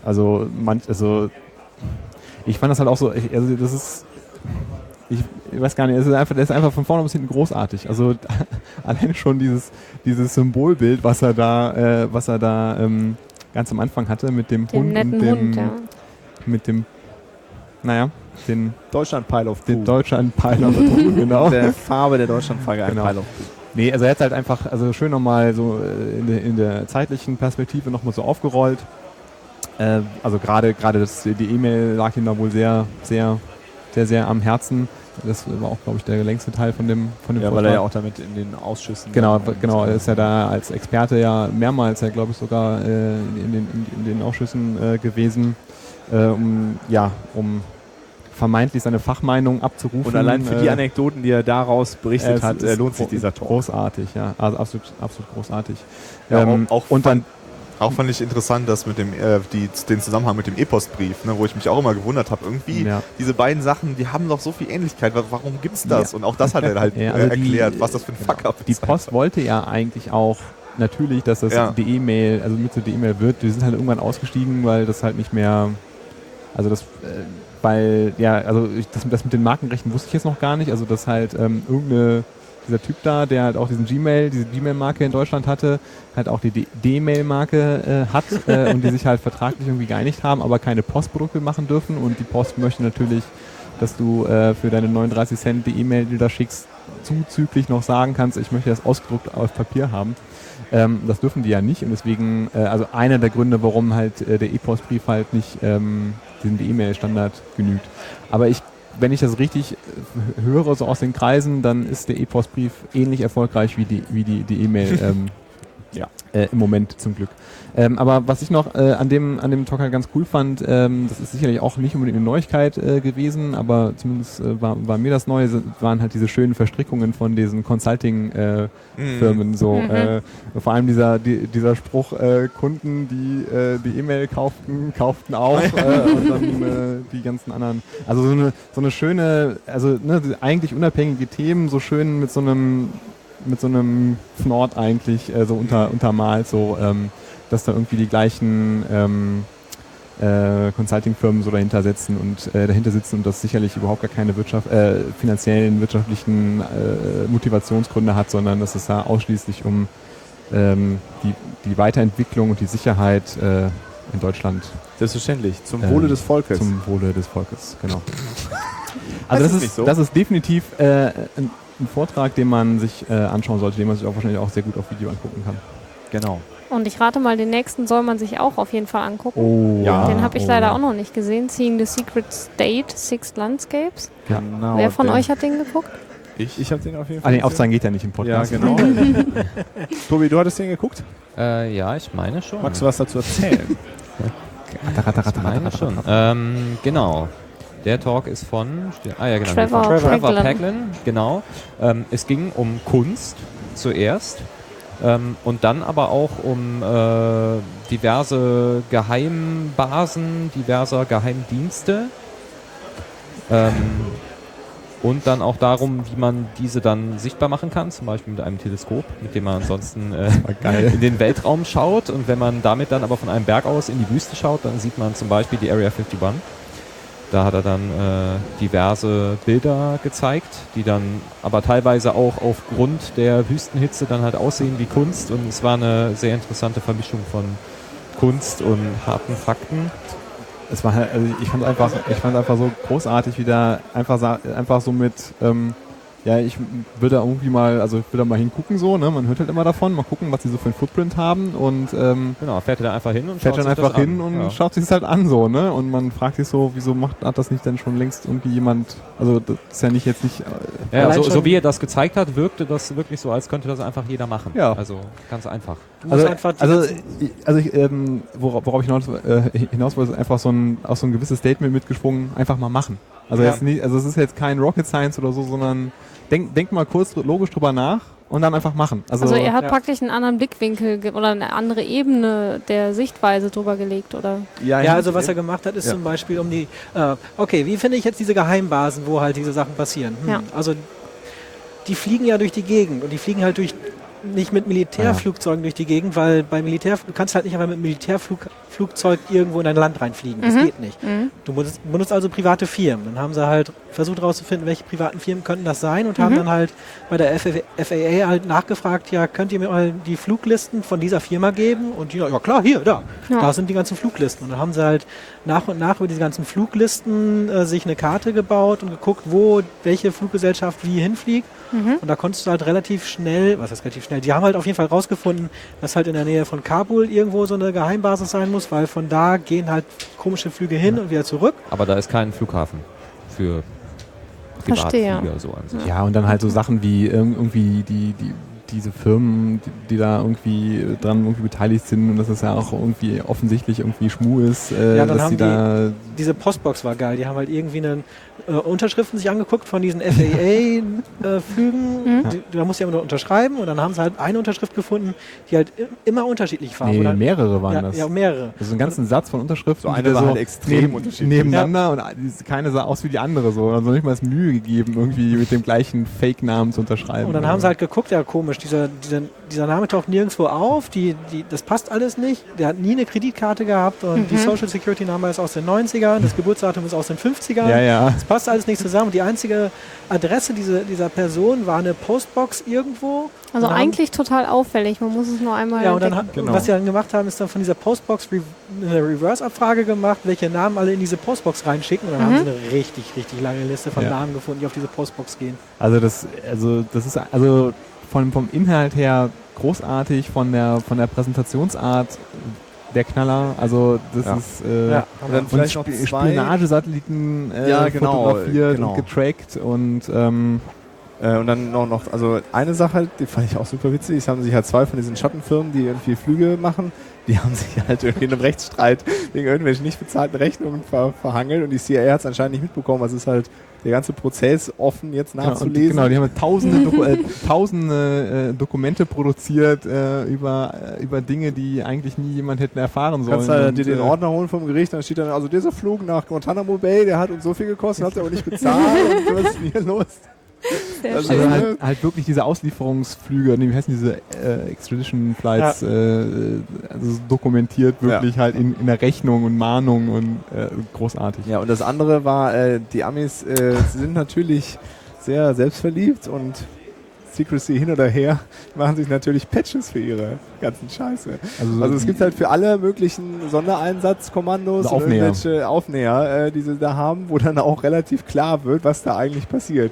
S1: ich fand das halt auch so, ich weiß gar nicht, das ist einfach von vorne bis hinten großartig. Also allein schon dieses Symbolbild, was er da ganz am Anfang hatte mit dem
S6: Den
S1: Hund
S6: netten
S1: und dem,
S6: Hund, ja.
S1: mit dem, den
S2: Deutschland Pile of Poo.
S1: Deutschland-Pile of Poo, genau.
S2: Der Farbe der Deutschlandflagge ein
S1: Genau.
S2: Pile of Poo.
S1: Nee, also er hat halt einfach, also schön nochmal so in der zeitlichen Perspektive nochmal so aufgerollt. Also gerade die E-Mail lag ihm da wohl sehr, sehr, sehr, sehr am Herzen. Das war auch, glaube ich, der längste Teil von dem
S2: Ja,
S1: Vortrag.
S2: weil er ja auch damit in den Ausschüssen...
S1: Genau, er ist ja da als Experte ja mehrmals, glaube ich, sogar in den Ausschüssen gewesen, um vermeintlich seine Fachmeinung abzurufen.
S2: Und allein für die Anekdoten, die er daraus berichtet hat, lohnt sich dieser Talk.
S1: Großartig, ja. Also absolut großartig.
S5: Ja,
S1: Und dann
S5: Auch fand ich interessant, dass mit dem den Zusammenhang mit dem E-Postbrief, ne, wo ich mich auch immer gewundert habe, irgendwie
S1: Ja.
S5: diese beiden Sachen, die haben doch so viel Ähnlichkeit. Warum gibt's das?
S1: Ja.
S5: Und auch das hat er halt
S1: Ja, also
S5: erklärt, was das für ein Fuck-up
S1: die
S5: ist.
S1: Post wollte ja eigentlich auch natürlich, dass das
S5: Ja.
S1: die E-Mail, also mit so die E-Mail wird. Die sind halt irgendwann ausgestiegen, weil das halt nicht mehr, also das, weil, ja, also das mit den Markenrechten wusste ich jetzt noch gar nicht, also dass halt dieser Typ da, der halt auch diese Gmail-Marke in Deutschland hatte, halt auch die D-Mail-Marke hat und die sich halt vertraglich irgendwie geeinigt haben, aber keine Postprodukte machen dürfen und die Post möchte natürlich, dass du für deine 39 Cent die E-Mail, die du da schickst, zuzüglich noch sagen kannst, ich möchte das ausgedruckt auf Papier haben. Das dürfen die ja nicht und deswegen, also einer der Gründe, warum halt der E-Postbrief halt nicht diesem E-Mail-Standard genügt. Aber wenn ich das richtig höre, so aus den Kreisen, dann ist der E-Postbrief ähnlich erfolgreich wie die E-Mail im Moment zum Glück. Aber was ich noch an dem Talk halt ganz cool fand, das ist sicherlich auch nicht unbedingt eine Neuigkeit gewesen, aber zumindest war mir das neu, waren halt diese schönen Verstrickungen von diesen Consulting-Firmen. So, vor allem dieser Spruch, Kunden, die E-Mail kauften auch und dann die ganzen anderen. Also so eine schöne, also eigentlich unabhängige Themen, so schön mit so einem Fnord eigentlich so untermalt, so dass da irgendwie die gleichen Consulting-Firmen so dahinter sitzen und das sicherlich überhaupt gar keine finanziellen, wirtschaftlichen Motivationsgründe hat, sondern dass es da ausschließlich um die Weiterentwicklung und die Sicherheit in Deutschland.
S2: Selbstverständlich, zum Wohle des Volkes.
S1: Zum Wohle des Volkes, genau. Also
S2: Das ist nicht so.
S1: das ist definitiv ein Vortrag, den man sich anschauen sollte, den man sich auch wahrscheinlich auch sehr gut auf Video angucken kann.
S2: Genau.
S6: Und ich rate mal, den nächsten soll man sich auch auf jeden Fall angucken.
S1: Oh,
S2: Ja.
S6: Den habe ich leider auch noch nicht gesehen. Seeing the Secret State, Six Landscapes.
S2: Genau.
S6: Wer von euch hat den geguckt?
S2: Ich habe den auf jeden Fall.
S1: Den aufzeigen geht ja nicht im
S2: Ja,
S1: Podcast.
S2: genau. Tobi, du hattest den geguckt?
S3: Ja, ich meine schon.
S2: Magst du was dazu erzählen?
S3: Ich meine schon. Genau. Der Talk ist von genau,
S6: Trevor
S3: Paglen. Genau. Es ging um Kunst zuerst und dann aber auch um diverse Geheimbasen, diverser Geheimdienste und dann auch darum, wie man diese dann sichtbar machen kann, zum Beispiel mit einem Teleskop, mit dem man ansonsten in den Weltraum schaut, und wenn man damit dann aber von einem Berg aus in die Wüste schaut, dann sieht man zum Beispiel die Area 51. Da hat er dann diverse Bilder gezeigt, die dann aber teilweise auch aufgrund der Wüstenhitze dann halt aussehen wie Kunst, und es war eine sehr interessante Vermischung von Kunst und harten Fakten.
S1: Es war halt, also ich fand einfach so großartig, wie da einfach so mit, ich würde da irgendwie mal, also ich würde da mal hingucken so, ne, man hört halt immer davon, mal gucken, was die so für einen Footprint haben, und
S3: Genau, fährt er da einfach hin und
S1: fährt dann einfach hin und
S3: ja.
S1: schaut sich das halt an so, ne, und man fragt sich so, wieso hat das nicht denn schon längst irgendwie jemand, also das ist ja nicht jetzt nicht...
S3: Ja,
S4: Allein
S3: so
S4: schon-
S3: wie er das gezeigt hat, wirkte das wirklich so, als könnte das einfach jeder machen.
S1: Ja.
S3: Also ganz einfach.
S4: Du musst einfach die ganzen-
S1: Worauf ich hinaus wollte, ist einfach so ein gewisses Statement mitgeschwungen, einfach mal machen. Also
S4: Ja.
S1: jetzt nicht, also es ist jetzt kein Rocket Science oder so, sondern denk mal kurz logisch drüber nach und dann einfach machen.
S6: Also er hat
S4: ja.
S6: praktisch einen anderen Blickwinkel oder eine andere Ebene der Sichtweise drüber gelegt, oder?
S4: Ja, also was er gemacht hat, ist zum Beispiel um die, okay, wie finde ich jetzt diese Geheimbasen, wo halt diese Sachen passieren?
S6: Ja.
S4: Also die fliegen ja durch die Gegend, und die fliegen halt nicht mit Militärflugzeugen durch die Gegend, weil du kannst halt nicht einfach mit einem Militärflugzeug irgendwo in ein Land reinfliegen. Das geht nicht. Du benutzt also private Firmen. Dann haben sie halt versucht herauszufinden, welche privaten Firmen könnten das sein, und haben dann halt bei der FAA halt nachgefragt, ja, könnt ihr mir mal die Fluglisten von dieser Firma geben? Und die, ja klar, hier, da.
S6: Ja.
S4: Da sind die ganzen Fluglisten. Und dann haben sie halt nach und nach über diese ganzen Fluglisten sich eine Karte gebaut und geguckt, wo welche Fluggesellschaft wie hinfliegt. Und da konntest du halt relativ schnell, was heißt relativ schnell, die haben halt auf jeden Fall rausgefunden, dass halt in der Nähe von Kabul irgendwo so eine Geheimbasis sein muss, weil von da gehen halt komische Flüge hin und wieder zurück.
S3: Aber da ist kein Flughafen für
S6: Verstehe.
S3: Privatflieger so an sich.
S1: Ja, und dann halt so Sachen wie irgendwie diese Firmen, die da irgendwie dran beteiligt sind, und dass es ja auch irgendwie offensichtlich irgendwie Schmuh ist,
S4: dann
S1: dass
S4: haben
S1: die da...
S4: Diese Postbox war geil. Die haben halt irgendwie Unterschriften sich angeguckt von diesen FAA-Flügen. Da musst du ja immer nur unterschreiben, und dann haben sie halt eine Unterschrift gefunden, die halt immer unterschiedlich war.
S1: Nee,
S4: Oder-
S1: mehrere waren
S4: ja,
S1: das.
S4: ja, mehrere.
S1: Also einen ganzen Satz von Unterschriften.
S2: So eine
S1: die
S2: war
S1: so
S2: halt extrem unterschiedlich.
S1: nebeneinander, und keine sah aus wie die andere so. Also nicht mal das Mühe gegeben, irgendwie mit dem gleichen Fake-Namen zu unterschreiben.
S4: Und dann haben sie halt geguckt, ja komisch, dieser Name taucht nirgendwo auf, das passt alles nicht. Der hat nie eine Kreditkarte gehabt, und die Social Security Nummer ist aus den 90ern, das Geburtsdatum ist aus den 50ern.
S1: Ja.
S4: Das passt alles nicht zusammen. Und die einzige Adresse dieser Person war eine Postbox irgendwo.
S6: Also
S4: Und dann
S6: eigentlich total auffällig, man muss es nur einmal
S4: Ja, und dann
S6: entdecken.
S4: und was sie dann gemacht haben, ist dann von dieser Postbox eine Reverse-Abfrage gemacht, welche Namen alle in diese Postbox reinschicken. Und dann haben sie eine richtig, richtig lange Liste von Namen gefunden, die auf diese Postbox gehen.
S1: Also das ist vom Inhalt her großartig, von der Präsentationsart der Knaller. Also das ist
S2: Und dann
S1: und
S2: vielleicht noch zwei.
S1: Spionagesatelliten
S2: Ja, genau,
S1: fotografiert
S2: genau.
S1: und getrackt, und
S2: Und dann noch, also eine Sache, die fand ich auch super witzig, es haben sich halt zwei von diesen Schattenfirmen, die irgendwie Flüge machen, die haben sich halt irgendwie in einem Rechtsstreit wegen irgendwelchen nicht bezahlten Rechnungen verhangelt, und die CIA hat es anscheinend nicht mitbekommen, also ist halt der ganze Prozess offen jetzt nachzulesen.
S1: Genau, die haben tausende Dokumente produziert über Dinge, die eigentlich nie jemand hätte erfahren
S2: Du
S1: sollen.
S2: kannst halt
S1: Und,
S2: dir den Ordner holen vom Gericht, dann steht dann, also dieser Flug nach Guantanamo Bay, der hat uns so viel gekostet, hat er aber nicht bezahlt, und was ist denn hier los? Also
S1: Also halt wirklich diese Auslieferungsflüge, wie heißen diese Extradition Flights, also dokumentiert wirklich halt in der Rechnung und Mahnung, und großartig.
S2: Ja, und das andere war, die Amis sind natürlich sehr selbstverliebt, und Secrecy hin oder her, machen sich natürlich Patches für ihre ganzen Scheiße. Also es gibt halt für alle möglichen Sondereinsatzkommandos
S1: Also Aufnäher.
S2: irgendwelche Aufnäher, die sie da haben, wo dann auch relativ klar wird, was da eigentlich passiert.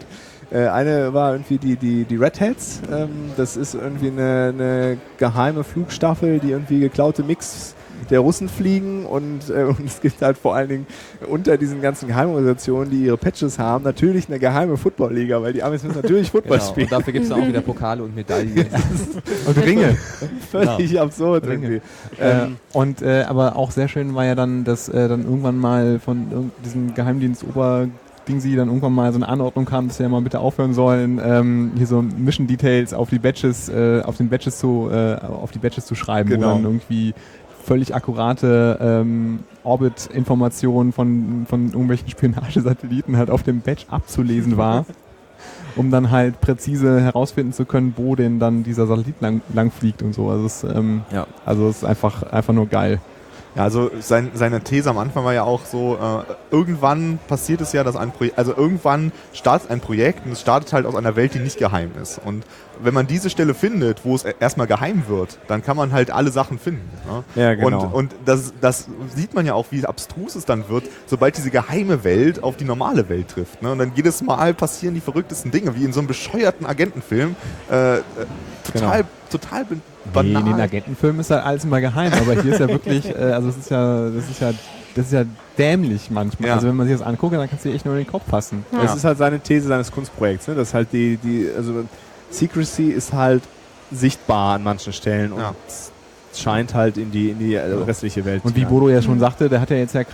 S2: Eine war irgendwie die Red Hats. Das ist irgendwie eine geheime Flugstaffel, die irgendwie geklaute Mix der Russen fliegen und es gibt halt vor allen Dingen unter diesen ganzen Geheimorganisationen, die ihre Patches haben, natürlich eine geheime Football-Liga, weil die Amis müssen natürlich Football spielen.
S3: Und dafür gibt es auch wieder Pokale und Medaillen.
S1: Und Ringe.
S2: Völlig absurd irgendwie.
S1: Aber auch sehr schön war ja dann, dass dann irgendwann mal von diesem Geheimdienst Ding dann irgendwann mal so eine Anordnung kam, dass sie ja mal bitte aufhören sollen, hier so Mission Details auf die Badges zu schreiben,
S2: Genau.
S1: wo dann irgendwie völlig akkurate Orbit-Informationen von irgendwelchen Spionagesatelliten halt auf dem Badge abzulesen war, um dann halt präzise herausfinden zu können, wo denn dann dieser Satellit lang fliegt und so. Also es ist einfach nur geil.
S5: Ja, also seine These am Anfang war ja auch so, irgendwann passiert es ja, dass irgendwann startet ein Projekt und es startet halt aus einer Welt, die nicht geheim ist. Und wenn man diese Stelle findet, wo es erstmal geheim wird, dann kann man halt alle Sachen finden. Ne?
S2: Ja, genau.
S5: Und das sieht man ja auch, wie abstrus es dann wird, sobald diese geheime Welt auf die normale Welt trifft. Ne? Und dann jedes Mal passieren die verrücktesten Dinge, wie in so einem bescheuerten Agentenfilm. Total banal.
S1: Nee, in den Agentenfilmen ist halt alles immer geheim, aber hier ist ja wirklich, das ist ja dämlich manchmal.
S5: Ja.
S1: Also wenn man sich das anguckt, dann kannst du dir echt nur in den Kopf fassen.
S6: Ja.
S2: Das ist halt seine These seines Kunstprojekts, ne? Dass halt also Secrecy ist halt sichtbar an manchen Stellen und es scheint halt in die restliche Welt.
S1: Und wie Bodo ja schon sagte, der ist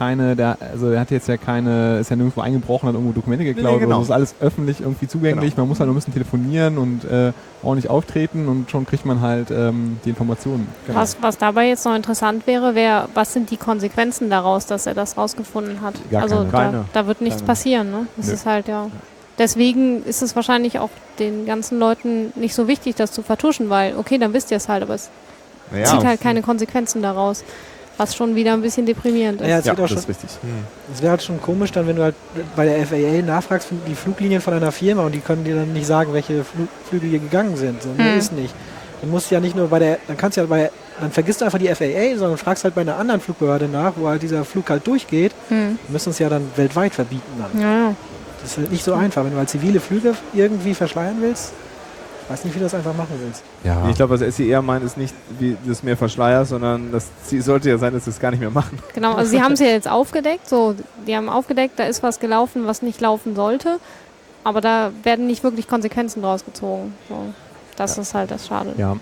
S1: ja nirgendwo eingebrochen, hat irgendwo Dokumente geklaut.
S2: Nee, genau.
S1: Also ist alles öffentlich irgendwie zugänglich.
S2: Genau.
S1: Man muss halt nur ein bisschen telefonieren und ordentlich auftreten und schon kriegt man halt die Informationen.
S2: Genau.
S6: Was dabei jetzt noch interessant wäre, was sind die Konsequenzen daraus, dass er das rausgefunden hat?
S1: Gar
S6: also
S2: keine.
S6: da wird nichts passieren. Ne? Das ist halt Deswegen ist es wahrscheinlich auch den ganzen Leuten nicht so wichtig, das zu vertuschen, weil, okay, dann wisst ihr es halt, aber es zieht halt keine Konsequenzen daraus, was schon wieder ein bisschen deprimierend ist.
S4: Ja, es
S2: Ja,
S4: wird auch
S2: das
S4: schon,
S2: ist richtig.
S4: es wäre halt schon komisch, dann, wenn du halt bei der FAA nachfragst, die Fluglinien von einer Firma und die können dir dann nicht sagen, welche Flüge hier gegangen sind. So, nee, ist nicht. Dann musst du ja nicht nur dann vergisst du einfach die FAA, sondern fragst halt bei einer anderen Flugbehörde nach, wo halt dieser Flug halt durchgeht. Wir müssen es ja dann weltweit verbieten dann.
S6: Ja.
S4: Das ist halt nicht so einfach, wenn du halt zivile Flüge irgendwie verschleiern willst. Ich weiß nicht, wie du das einfach machen willst.
S1: Ja.
S2: Ich glaube, was SI eher meint, ist nicht, wie das mehr verschleiert, sondern das Ziel sollte ja sein, dass sie es gar nicht mehr machen.
S6: Genau, also sie haben es ja jetzt aufgedeckt. Die haben aufgedeckt, da ist was gelaufen, was nicht laufen sollte. Aber da werden nicht wirklich Konsequenzen draus gezogen. So, das ist halt das Schade.
S1: Ja,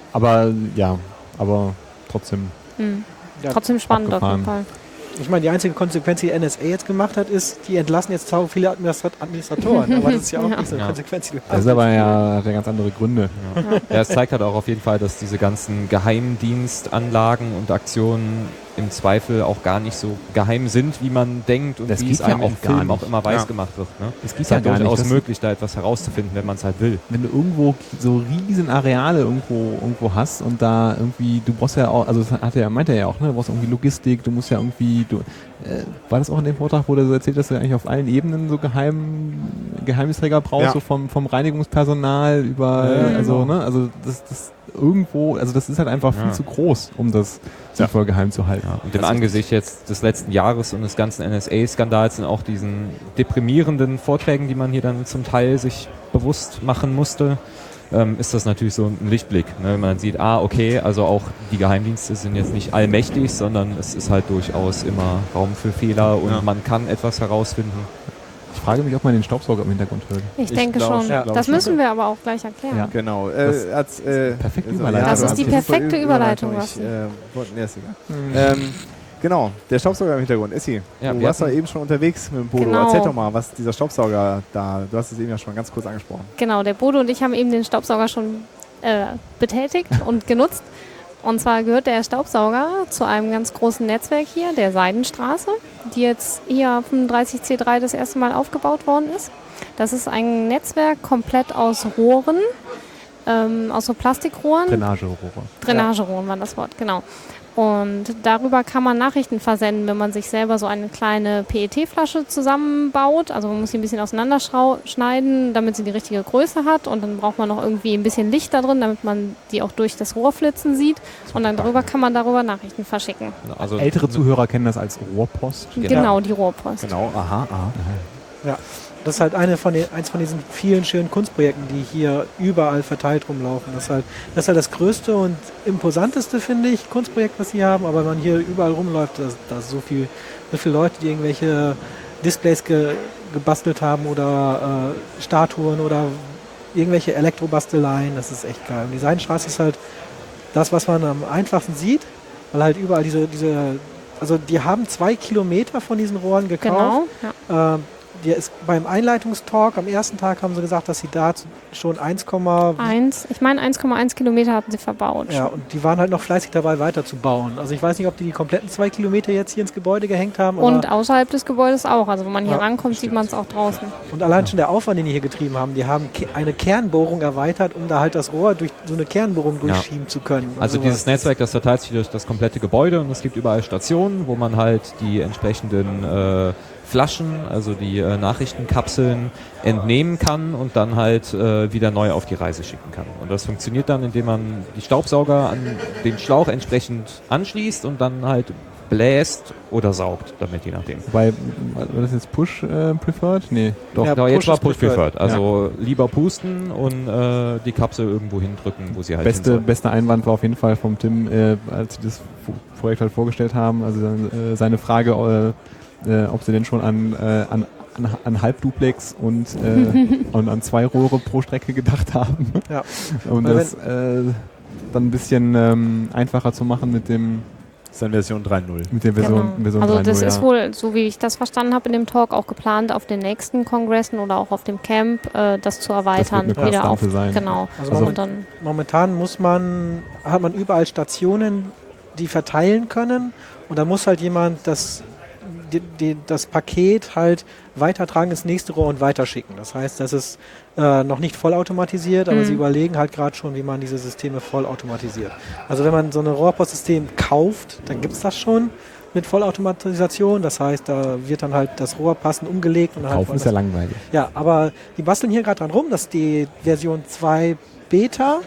S1: aber trotzdem.
S4: Ja,
S6: Trotzdem spannend auf jeden
S1: abgefahren.
S6: Fall.
S4: Ich meine, die einzige Konsequenz, die NSA jetzt gemacht hat, ist, die entlassen jetzt viele Administratoren. Aber das ist ja auch nicht so eine Konsequenz, die du
S1: Das ist aber hat ja ganz andere Gründe.
S3: Ja, es zeigt halt auch auf jeden Fall, dass diese ganzen Geheimdienstanlagen und Aktionen im Zweifel auch gar nicht so geheim sind, wie man denkt und
S1: Das
S3: wie
S1: geht
S3: es einem
S1: ja
S3: im
S1: auch gar
S3: Film auch
S1: nicht.
S3: immer weiß gemacht wird. Ne?
S1: Das geht
S3: Es ist halt
S1: ja gar nicht.
S3: durchaus
S1: Das-
S3: möglich, da etwas herauszufinden, wenn man es halt will.
S1: Wenn du irgendwo so riesen Areale irgendwo hast und da irgendwie, du brauchst ja auch, also das meinte er ja auch, ne, du brauchst irgendwie Logistik, du musst ja irgendwie, war das auch in dem Vortrag, wo du so erzählt hast, dass du eigentlich auf allen Ebenen so Geheimnisträger brauchst,
S5: Ja.
S1: so vom Reinigungspersonal über, also das irgendwo, also das ist halt einfach viel zu groß, um das sinnvoll geheim zu halten.
S3: Und im Angesicht jetzt des letzten Jahres und des ganzen NSA-Skandals und auch diesen deprimierenden Vorträgen, die man hier dann zum Teil sich bewusst machen musste, ist das natürlich so ein Lichtblick. Ne? Wenn man sieht, okay, also auch die Geheimdienste sind jetzt nicht allmächtig, sondern es ist halt durchaus immer Raum für Fehler und man kann etwas herausfinden.
S1: Ich frage mich, ob man den Staubsauger im Hintergrund hört.
S6: Ich denke
S2: glaub
S6: schon.
S2: schon.
S6: Das müssen wir aber auch gleich erklären.
S1: Ja.
S2: Genau.
S1: perfekte Überleitung.
S6: Das ist die
S2: du hast
S6: perfekte
S2: super
S6: Überleitung,
S2: Ich,
S6: Basti.
S2: ist egal. Genau, der Staubsauger im Hintergrund. Essi,
S3: Ja,
S2: du
S3: wir
S2: warst doch
S3: hatten-
S2: eben schon unterwegs mit dem Bodo.
S6: Genau.
S2: Erzähl doch mal, was dieser Staubsauger da, du hast es eben ja schon ganz kurz angesprochen.
S6: Genau, der Bodo und ich haben eben den Staubsauger schon betätigt und genutzt. Und zwar gehört der Staubsauger zu einem ganz großen Netzwerk hier, der Seidenstraße, die jetzt hier 35C3 das erste Mal aufgebaut worden ist. Das ist ein Netzwerk komplett aus Rohren, aus so Plastikrohren. Drainagerohren war das Wort, genau. Und darüber kann man Nachrichten versenden, wenn man sich selber so eine kleine PET-Flasche zusammenbaut. Also man muss sie ein bisschen auseinanderschneiden, damit sie die richtige Größe hat. Und dann braucht man noch irgendwie ein bisschen Licht da drin, damit man die auch durch das Rohr flitzen sieht. Und dann kann man darüber Nachrichten verschicken.
S3: Also
S1: Ältere Zuhörer kennen das als Rohrpost.
S6: Genau, die Rohrpost.
S2: Genau, aha.
S4: Das ist halt eins von diesen vielen schönen Kunstprojekten, die hier überall verteilt rumlaufen. Das ist halt das größte und imposanteste, finde ich, Kunstprojekt, was sie haben. Aber wenn man hier überall rumläuft, da ist so viele Leute, die irgendwelche Displays gebastelt haben oder Statuen oder irgendwelche Elektrobasteleien. Das ist echt geil. Und die Seidenstraße ist halt das, was man am einfachsten sieht, weil halt überall also die haben 2 Kilometer von diesen Rohren gekauft.
S6: Genau, ja.
S4: Beim Einleitungstalk am ersten Tag haben sie gesagt, dass sie da schon
S6: 1,1 Kilometer hatten sie verbaut.
S4: Ja, und die waren halt noch fleißig dabei, weiterzubauen. Also ich weiß nicht, ob die kompletten 2 Kilometer jetzt hier ins Gebäude gehängt haben.
S6: Und außerhalb des Gebäudes auch. Also wenn man hier rankommt, sieht man es auch draußen.
S4: Und allein schon der Aufwand, den die hier getrieben haben, die haben eine Kernbohrung erweitert, um da halt das Rohr durch so eine Kernbohrung durchschieben zu können.
S3: Also dieses Netzwerk, das verteilt sich durch das komplette Gebäude und es gibt überall Stationen, wo man halt die entsprechenden Flaschen, also die Nachrichtenkapseln entnehmen kann und dann halt wieder neu auf die Reise schicken kann. Und das funktioniert dann, indem man die Staubsauger an den Schlauch entsprechend anschließt und dann halt bläst oder saugt, damit je nachdem.
S1: Wobei, war das jetzt Push Preferred? Nee, doch.
S3: Ja,
S4: Push
S3: jetzt war
S4: ist
S3: Push
S4: preferred.
S3: preferred. Also lieber pusten und die Kapsel irgendwo hindrücken, wo sie halt hin soll.
S1: Beste Einwand war auf jeden Fall vom Tim, als sie das Projekt halt vorgestellt haben, also seine Frage, ob sie denn schon an Halbduplex und an 2 Rohre pro Strecke gedacht haben.
S4: Ja.
S1: Um das dann ein bisschen einfacher zu machen mit dem
S2: Das ist dann Version 3.0.
S1: mit der Version
S6: Also
S1: 3.0,
S6: das ist wohl, so wie ich das verstanden habe in dem Talk, auch geplant auf den nächsten Kongressen oder auch auf dem Camp, das zu erweitern.
S1: Das wird eine
S6: wieder auf,
S1: Konstante sein.
S6: Genau.
S4: Also
S6: und dann
S4: momentan hat man überall Stationen, die verteilen können, und da muss halt jemand das Paket halt weitertragen ins nächste Rohr und weiterschicken. Das heißt, das ist noch nicht vollautomatisiert, aber sie überlegen halt gerade schon, wie man diese Systeme vollautomatisiert. Also wenn man so ein Rohrpostsystem kauft, dann gibt es das schon mit Vollautomatisation. Das heißt, da wird dann halt das Rohr passend umgelegt. Und
S1: Kaufen ist ja langweilig.
S4: Ja, aber die basteln hier gerade dran rum, das ist die Version 2 Beta,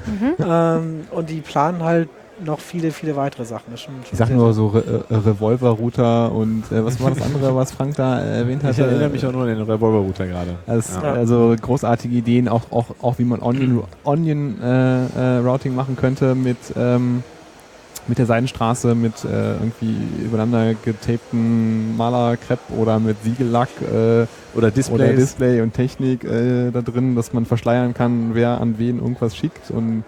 S4: und die planen halt noch viele, viele weitere Sachen. Das ist schon
S1: Ich sag nur so Revolver-Router und was war das andere, was Frank da erwähnt hatte?
S2: Ich erinnere mich auch nur an den Revolver-Router gerade.
S1: Also großartige Ideen, auch wie man Onion-Routing machen könnte mit der Seidenstraße, mit irgendwie übereinander getapten Malerkrepp oder mit Siegellack
S2: Oder Displays.
S1: Display und Technik da drin, dass man verschleiern kann, wer an wen irgendwas schickt. Und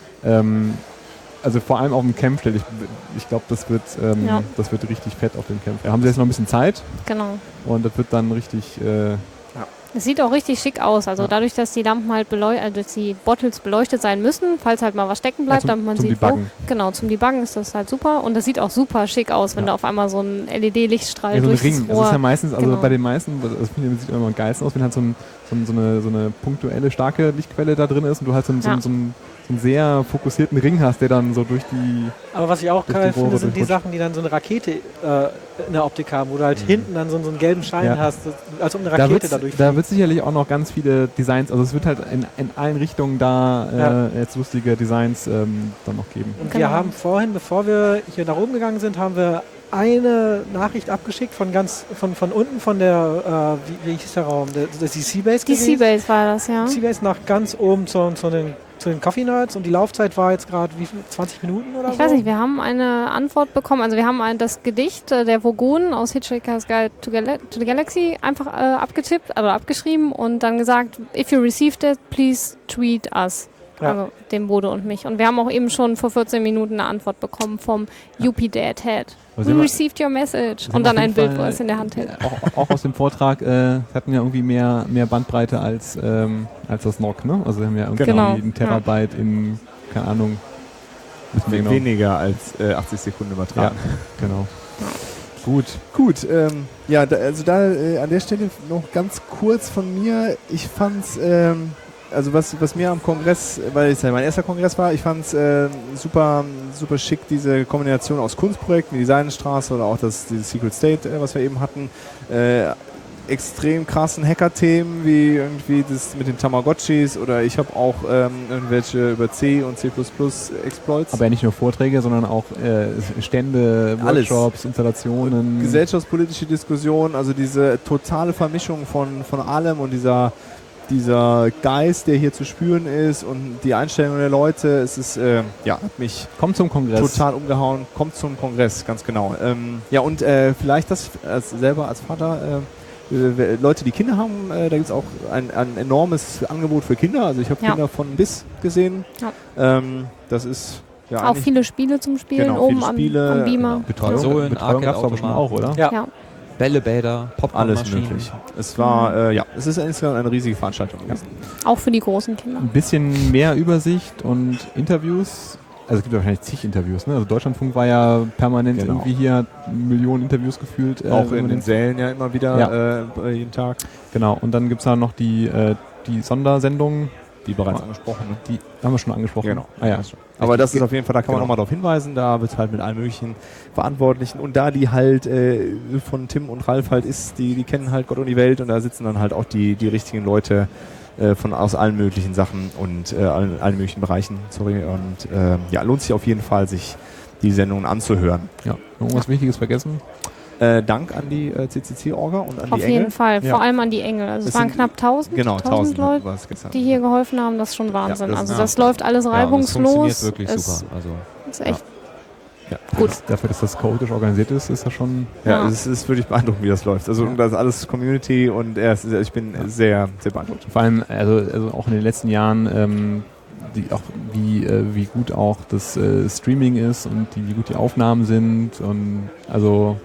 S1: also vor allem auf dem Camp stelle ich glaube, das wird richtig fett auf dem Camp. Da haben sie jetzt noch ein bisschen Zeit
S6: genau.
S1: und das wird dann richtig
S6: Es sieht auch richtig schick aus. Also dadurch, dass die Lampen halt dass die Bottles beleuchtet sein müssen, falls halt mal was stecken bleibt, damit man
S1: zum
S6: sieht,
S1: Debuggen.
S6: Genau, zum Debuggen ist das halt super. Und das sieht auch super schick aus, wenn da auf einmal so ein LED-Lichtstrahl
S1: so ein
S6: durch
S1: Ring.
S6: das
S1: Das
S6: Rohr.
S1: ist ja meistens, also
S6: Genau.
S1: bei den meisten, das finde ich, sieht immer am geilsten aus, wenn halt so eine punktuelle, starke Lichtquelle da drin ist und du halt so einen sehr fokussierten Ring hast, der dann so durch die...
S4: Aber was ich auch
S1: durch die
S4: geil
S1: Rohre
S4: finde, sind die
S1: durchrutscht.
S4: Sachen, die dann so eine Rakete in der Optik haben, wo du halt hinten dann so einen gelben Schein hast, als ob eine Rakete dadurch
S1: Da wird sicherlich auch noch ganz viele Designs, also es wird halt in allen Richtungen da jetzt lustige Designs dann noch geben.
S4: Und wir haben vorhin, bevor wir hier nach oben gegangen sind, haben wir eine Nachricht abgeschickt von unten, von der, wie hieß der Raum? Das ist die Seabase
S6: Die
S4: gewesen.
S6: Seabase war das, ja.
S4: Seabase nach ganz oben zu den Coffee Nerds, und die Laufzeit war jetzt gerade, wie viel, 20 Minuten oder so?
S6: Ich weiß nicht, wir haben eine Antwort bekommen. Also wir haben das Gedicht der Vogonen aus Hitchhiker's Guide to the Galaxy einfach abgetippt, also abgeschrieben und dann gesagt, if you received it, please tweet us.
S4: Ja.
S6: Also den Bode und mich. Und wir haben auch eben schon vor 14 Minuten eine Antwort bekommen vom Yuppie Dad Head.
S1: Also
S6: We
S1: sind wir-
S6: received your message.
S1: sind
S6: Und
S1: wir
S6: dann
S1: auf
S6: ein
S1: jeden
S6: Bild,
S1: Fall-
S6: wo er es in der Hand hält.
S1: Auch aus dem Vortrag, hatten ja irgendwie mehr Bandbreite als das NOC, ne? Also wir haben ja irgendwie
S6: Genau.
S1: einen Terabyte in, keine Ahnung, wissen wir genau.
S2: Weniger als 80 Sekunden
S1: Ja,
S2: übertragen.
S1: genau.
S2: Gut, an der Stelle noch ganz kurz von mir. Ich fand's, also was mir am Kongress, weil es ja mein erster Kongress war, ich fand's super schick, diese Kombination aus Kunstprojekten wie die Seidenstraße oder auch dieses Secret State, was wir eben hatten. extrem krassen Hacker-Themen wie irgendwie das mit den Tamagotchis oder ich habe auch irgendwelche über C und C++ Exploits.
S1: Aber ja nicht nur Vorträge, sondern auch Stände,
S2: Alles.
S1: Workshops, Installationen.
S2: Gesellschaftspolitische Diskussion, also diese totale Vermischung von allem und dieser Geist, der hier zu spüren ist und die Einstellung der Leute, es ist, hat mich
S1: Kommt zum Kongress.
S2: total umgehauen. Kommt zum Kongress, ganz genau. Vielleicht das selber als Vater, Leute, die Kinder haben, da gibt es auch ein enormes Angebot für Kinder. Also ich habe Kinder von bis gesehen.
S6: Ja.
S2: Das ist ja
S6: Auch
S2: eigentlich-
S6: viele Spiele zum Spielen
S2: Genau,
S6: oben
S2: viele
S6: am
S2: Spiele,
S6: Beamer.
S1: Betreuung,
S3: Konsolen,
S1: Betreuung gab es aber schon auch,
S3: Arcade-Automaten.
S1: oder?
S2: Ja.
S6: Ja.
S3: Bällebäder,
S2: alles
S3: Popcornmaschinen.
S2: möglich. Es war, es ist insgesamt eine riesige Veranstaltung gewesen.
S6: Auch für die großen Kinder.
S1: Ein bisschen mehr Übersicht und Interviews. Also es gibt ja wahrscheinlich zig Interviews. Ne? Also Deutschlandfunk war ja permanent
S2: Genau.
S1: irgendwie hier, hat Millionen Interviews gefühlt.
S2: Auch
S1: wenn
S2: in
S1: man
S2: den Sälen ja immer wieder jeden Tag.
S1: Genau, und dann gibt es da noch die Sondersendungen,
S2: Die bereits angesprochen. Ne?
S1: die haben wir schon angesprochen.
S2: Genau.
S1: Ah, ja.
S2: Aber das ist auf jeden Fall, da kann man
S1: Genau.
S2: nochmal darauf hinweisen, da wird halt mit allen möglichen Verantwortlichen und da die halt von Tim und Ralf halt ist, die kennen halt Gott und die Welt und da sitzen dann halt auch die richtigen Leute aus allen möglichen Sachen und allen möglichen Bereichen, und lohnt sich auf jeden Fall, sich die Sendungen anzuhören.
S1: Ja. Irgendwas Wichtiges vergessen?
S2: Dank an die CCC-Orga und an
S6: Auf
S2: die Engel.
S6: jeden Fall.
S1: Ja.
S6: Vor allem an die Engel. Also es
S2: Es
S6: waren
S2: sind-
S6: knapp 1000,
S2: Genau, 1000
S6: Leute,
S2: war es gestern.
S6: die hier geholfen haben. Das ist schon Wahnsinn.
S2: das
S6: Also
S2: ist-
S6: das läuft alles
S3: Ja, und das
S6: reibungslos.
S3: funktioniert wirklich
S6: Es
S3: super. Also,
S6: ist echt
S2: Ja.
S6: gut.
S1: Dafür, dass das chaotisch organisiert ist, ist das schon...
S2: Ja,
S6: Ja.
S2: es ist wirklich beeindruckend, wie das läuft. Also das ist alles Community und ich bin sehr, sehr beeindruckt.
S1: Vor allem, also auch in den letzten Jahren, wie gut auch das Streaming ist und wie gut die Aufnahmen sind und also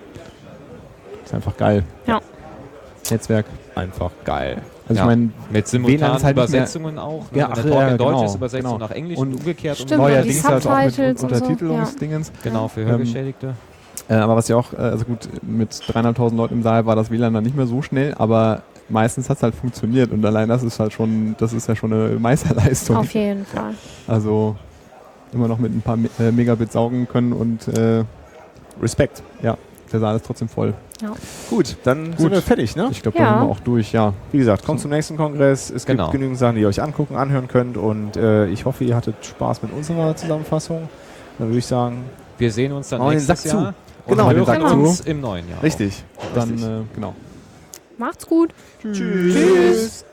S1: ist einfach geil.
S6: Ja.
S1: Netzwerk.
S2: Einfach geil.
S1: Also
S3: Ja.
S1: ich meine,
S3: mit
S1: WLAN
S3: simultanen
S1: ist halt nicht mehr-
S3: Übersetzungen auch. Ne?
S1: Ja,
S3: Wenn
S1: ach,
S3: der Talk
S1: ja,
S3: in Deutsch
S1: genau,
S3: ist, übersetzt
S1: genau.
S3: du nach Englisch
S1: Und
S3: und umgekehrt.
S6: Stimmt,
S3: und
S6: und die
S1: neuerdings halt auch mit
S6: Subtitles und so,
S1: Untertitelungsdingens.
S3: genau, für Hörgeschädigte.
S1: Aber was ja auch, also gut, mit 3.500 Leuten im Saal war das WLAN dann nicht mehr so schnell, aber meistens hat es halt funktioniert und allein das ist ja schon eine Meisterleistung.
S6: Auf jeden Fall.
S1: Also immer noch mit ein paar Megabit saugen können und
S2: Respekt.
S1: der Saal ist trotzdem voll.
S2: Gut, dann sind wir fertig, ne?
S1: Ich glaube,
S6: Ja.
S1: da sind wir auch durch, ja.
S2: Wie gesagt, kommt zum nächsten Kongress. Es gibt
S3: Genau.
S2: genügend Sachen, die ihr euch angucken, anhören könnt und ich hoffe, ihr hattet Spaß mit unserer Zusammenfassung. Dann würde ich sagen,
S3: Wir sehen uns dann
S2: Machen wir den
S3: nächstes
S2: Sack zu.
S3: Jahr.
S2: Genau,
S3: und
S1: den
S3: hören
S1: Sack
S6: zu.
S3: uns im neuen Jahr.
S2: richtig.
S1: Dann, genau.
S6: Macht's gut.
S2: Tschüss.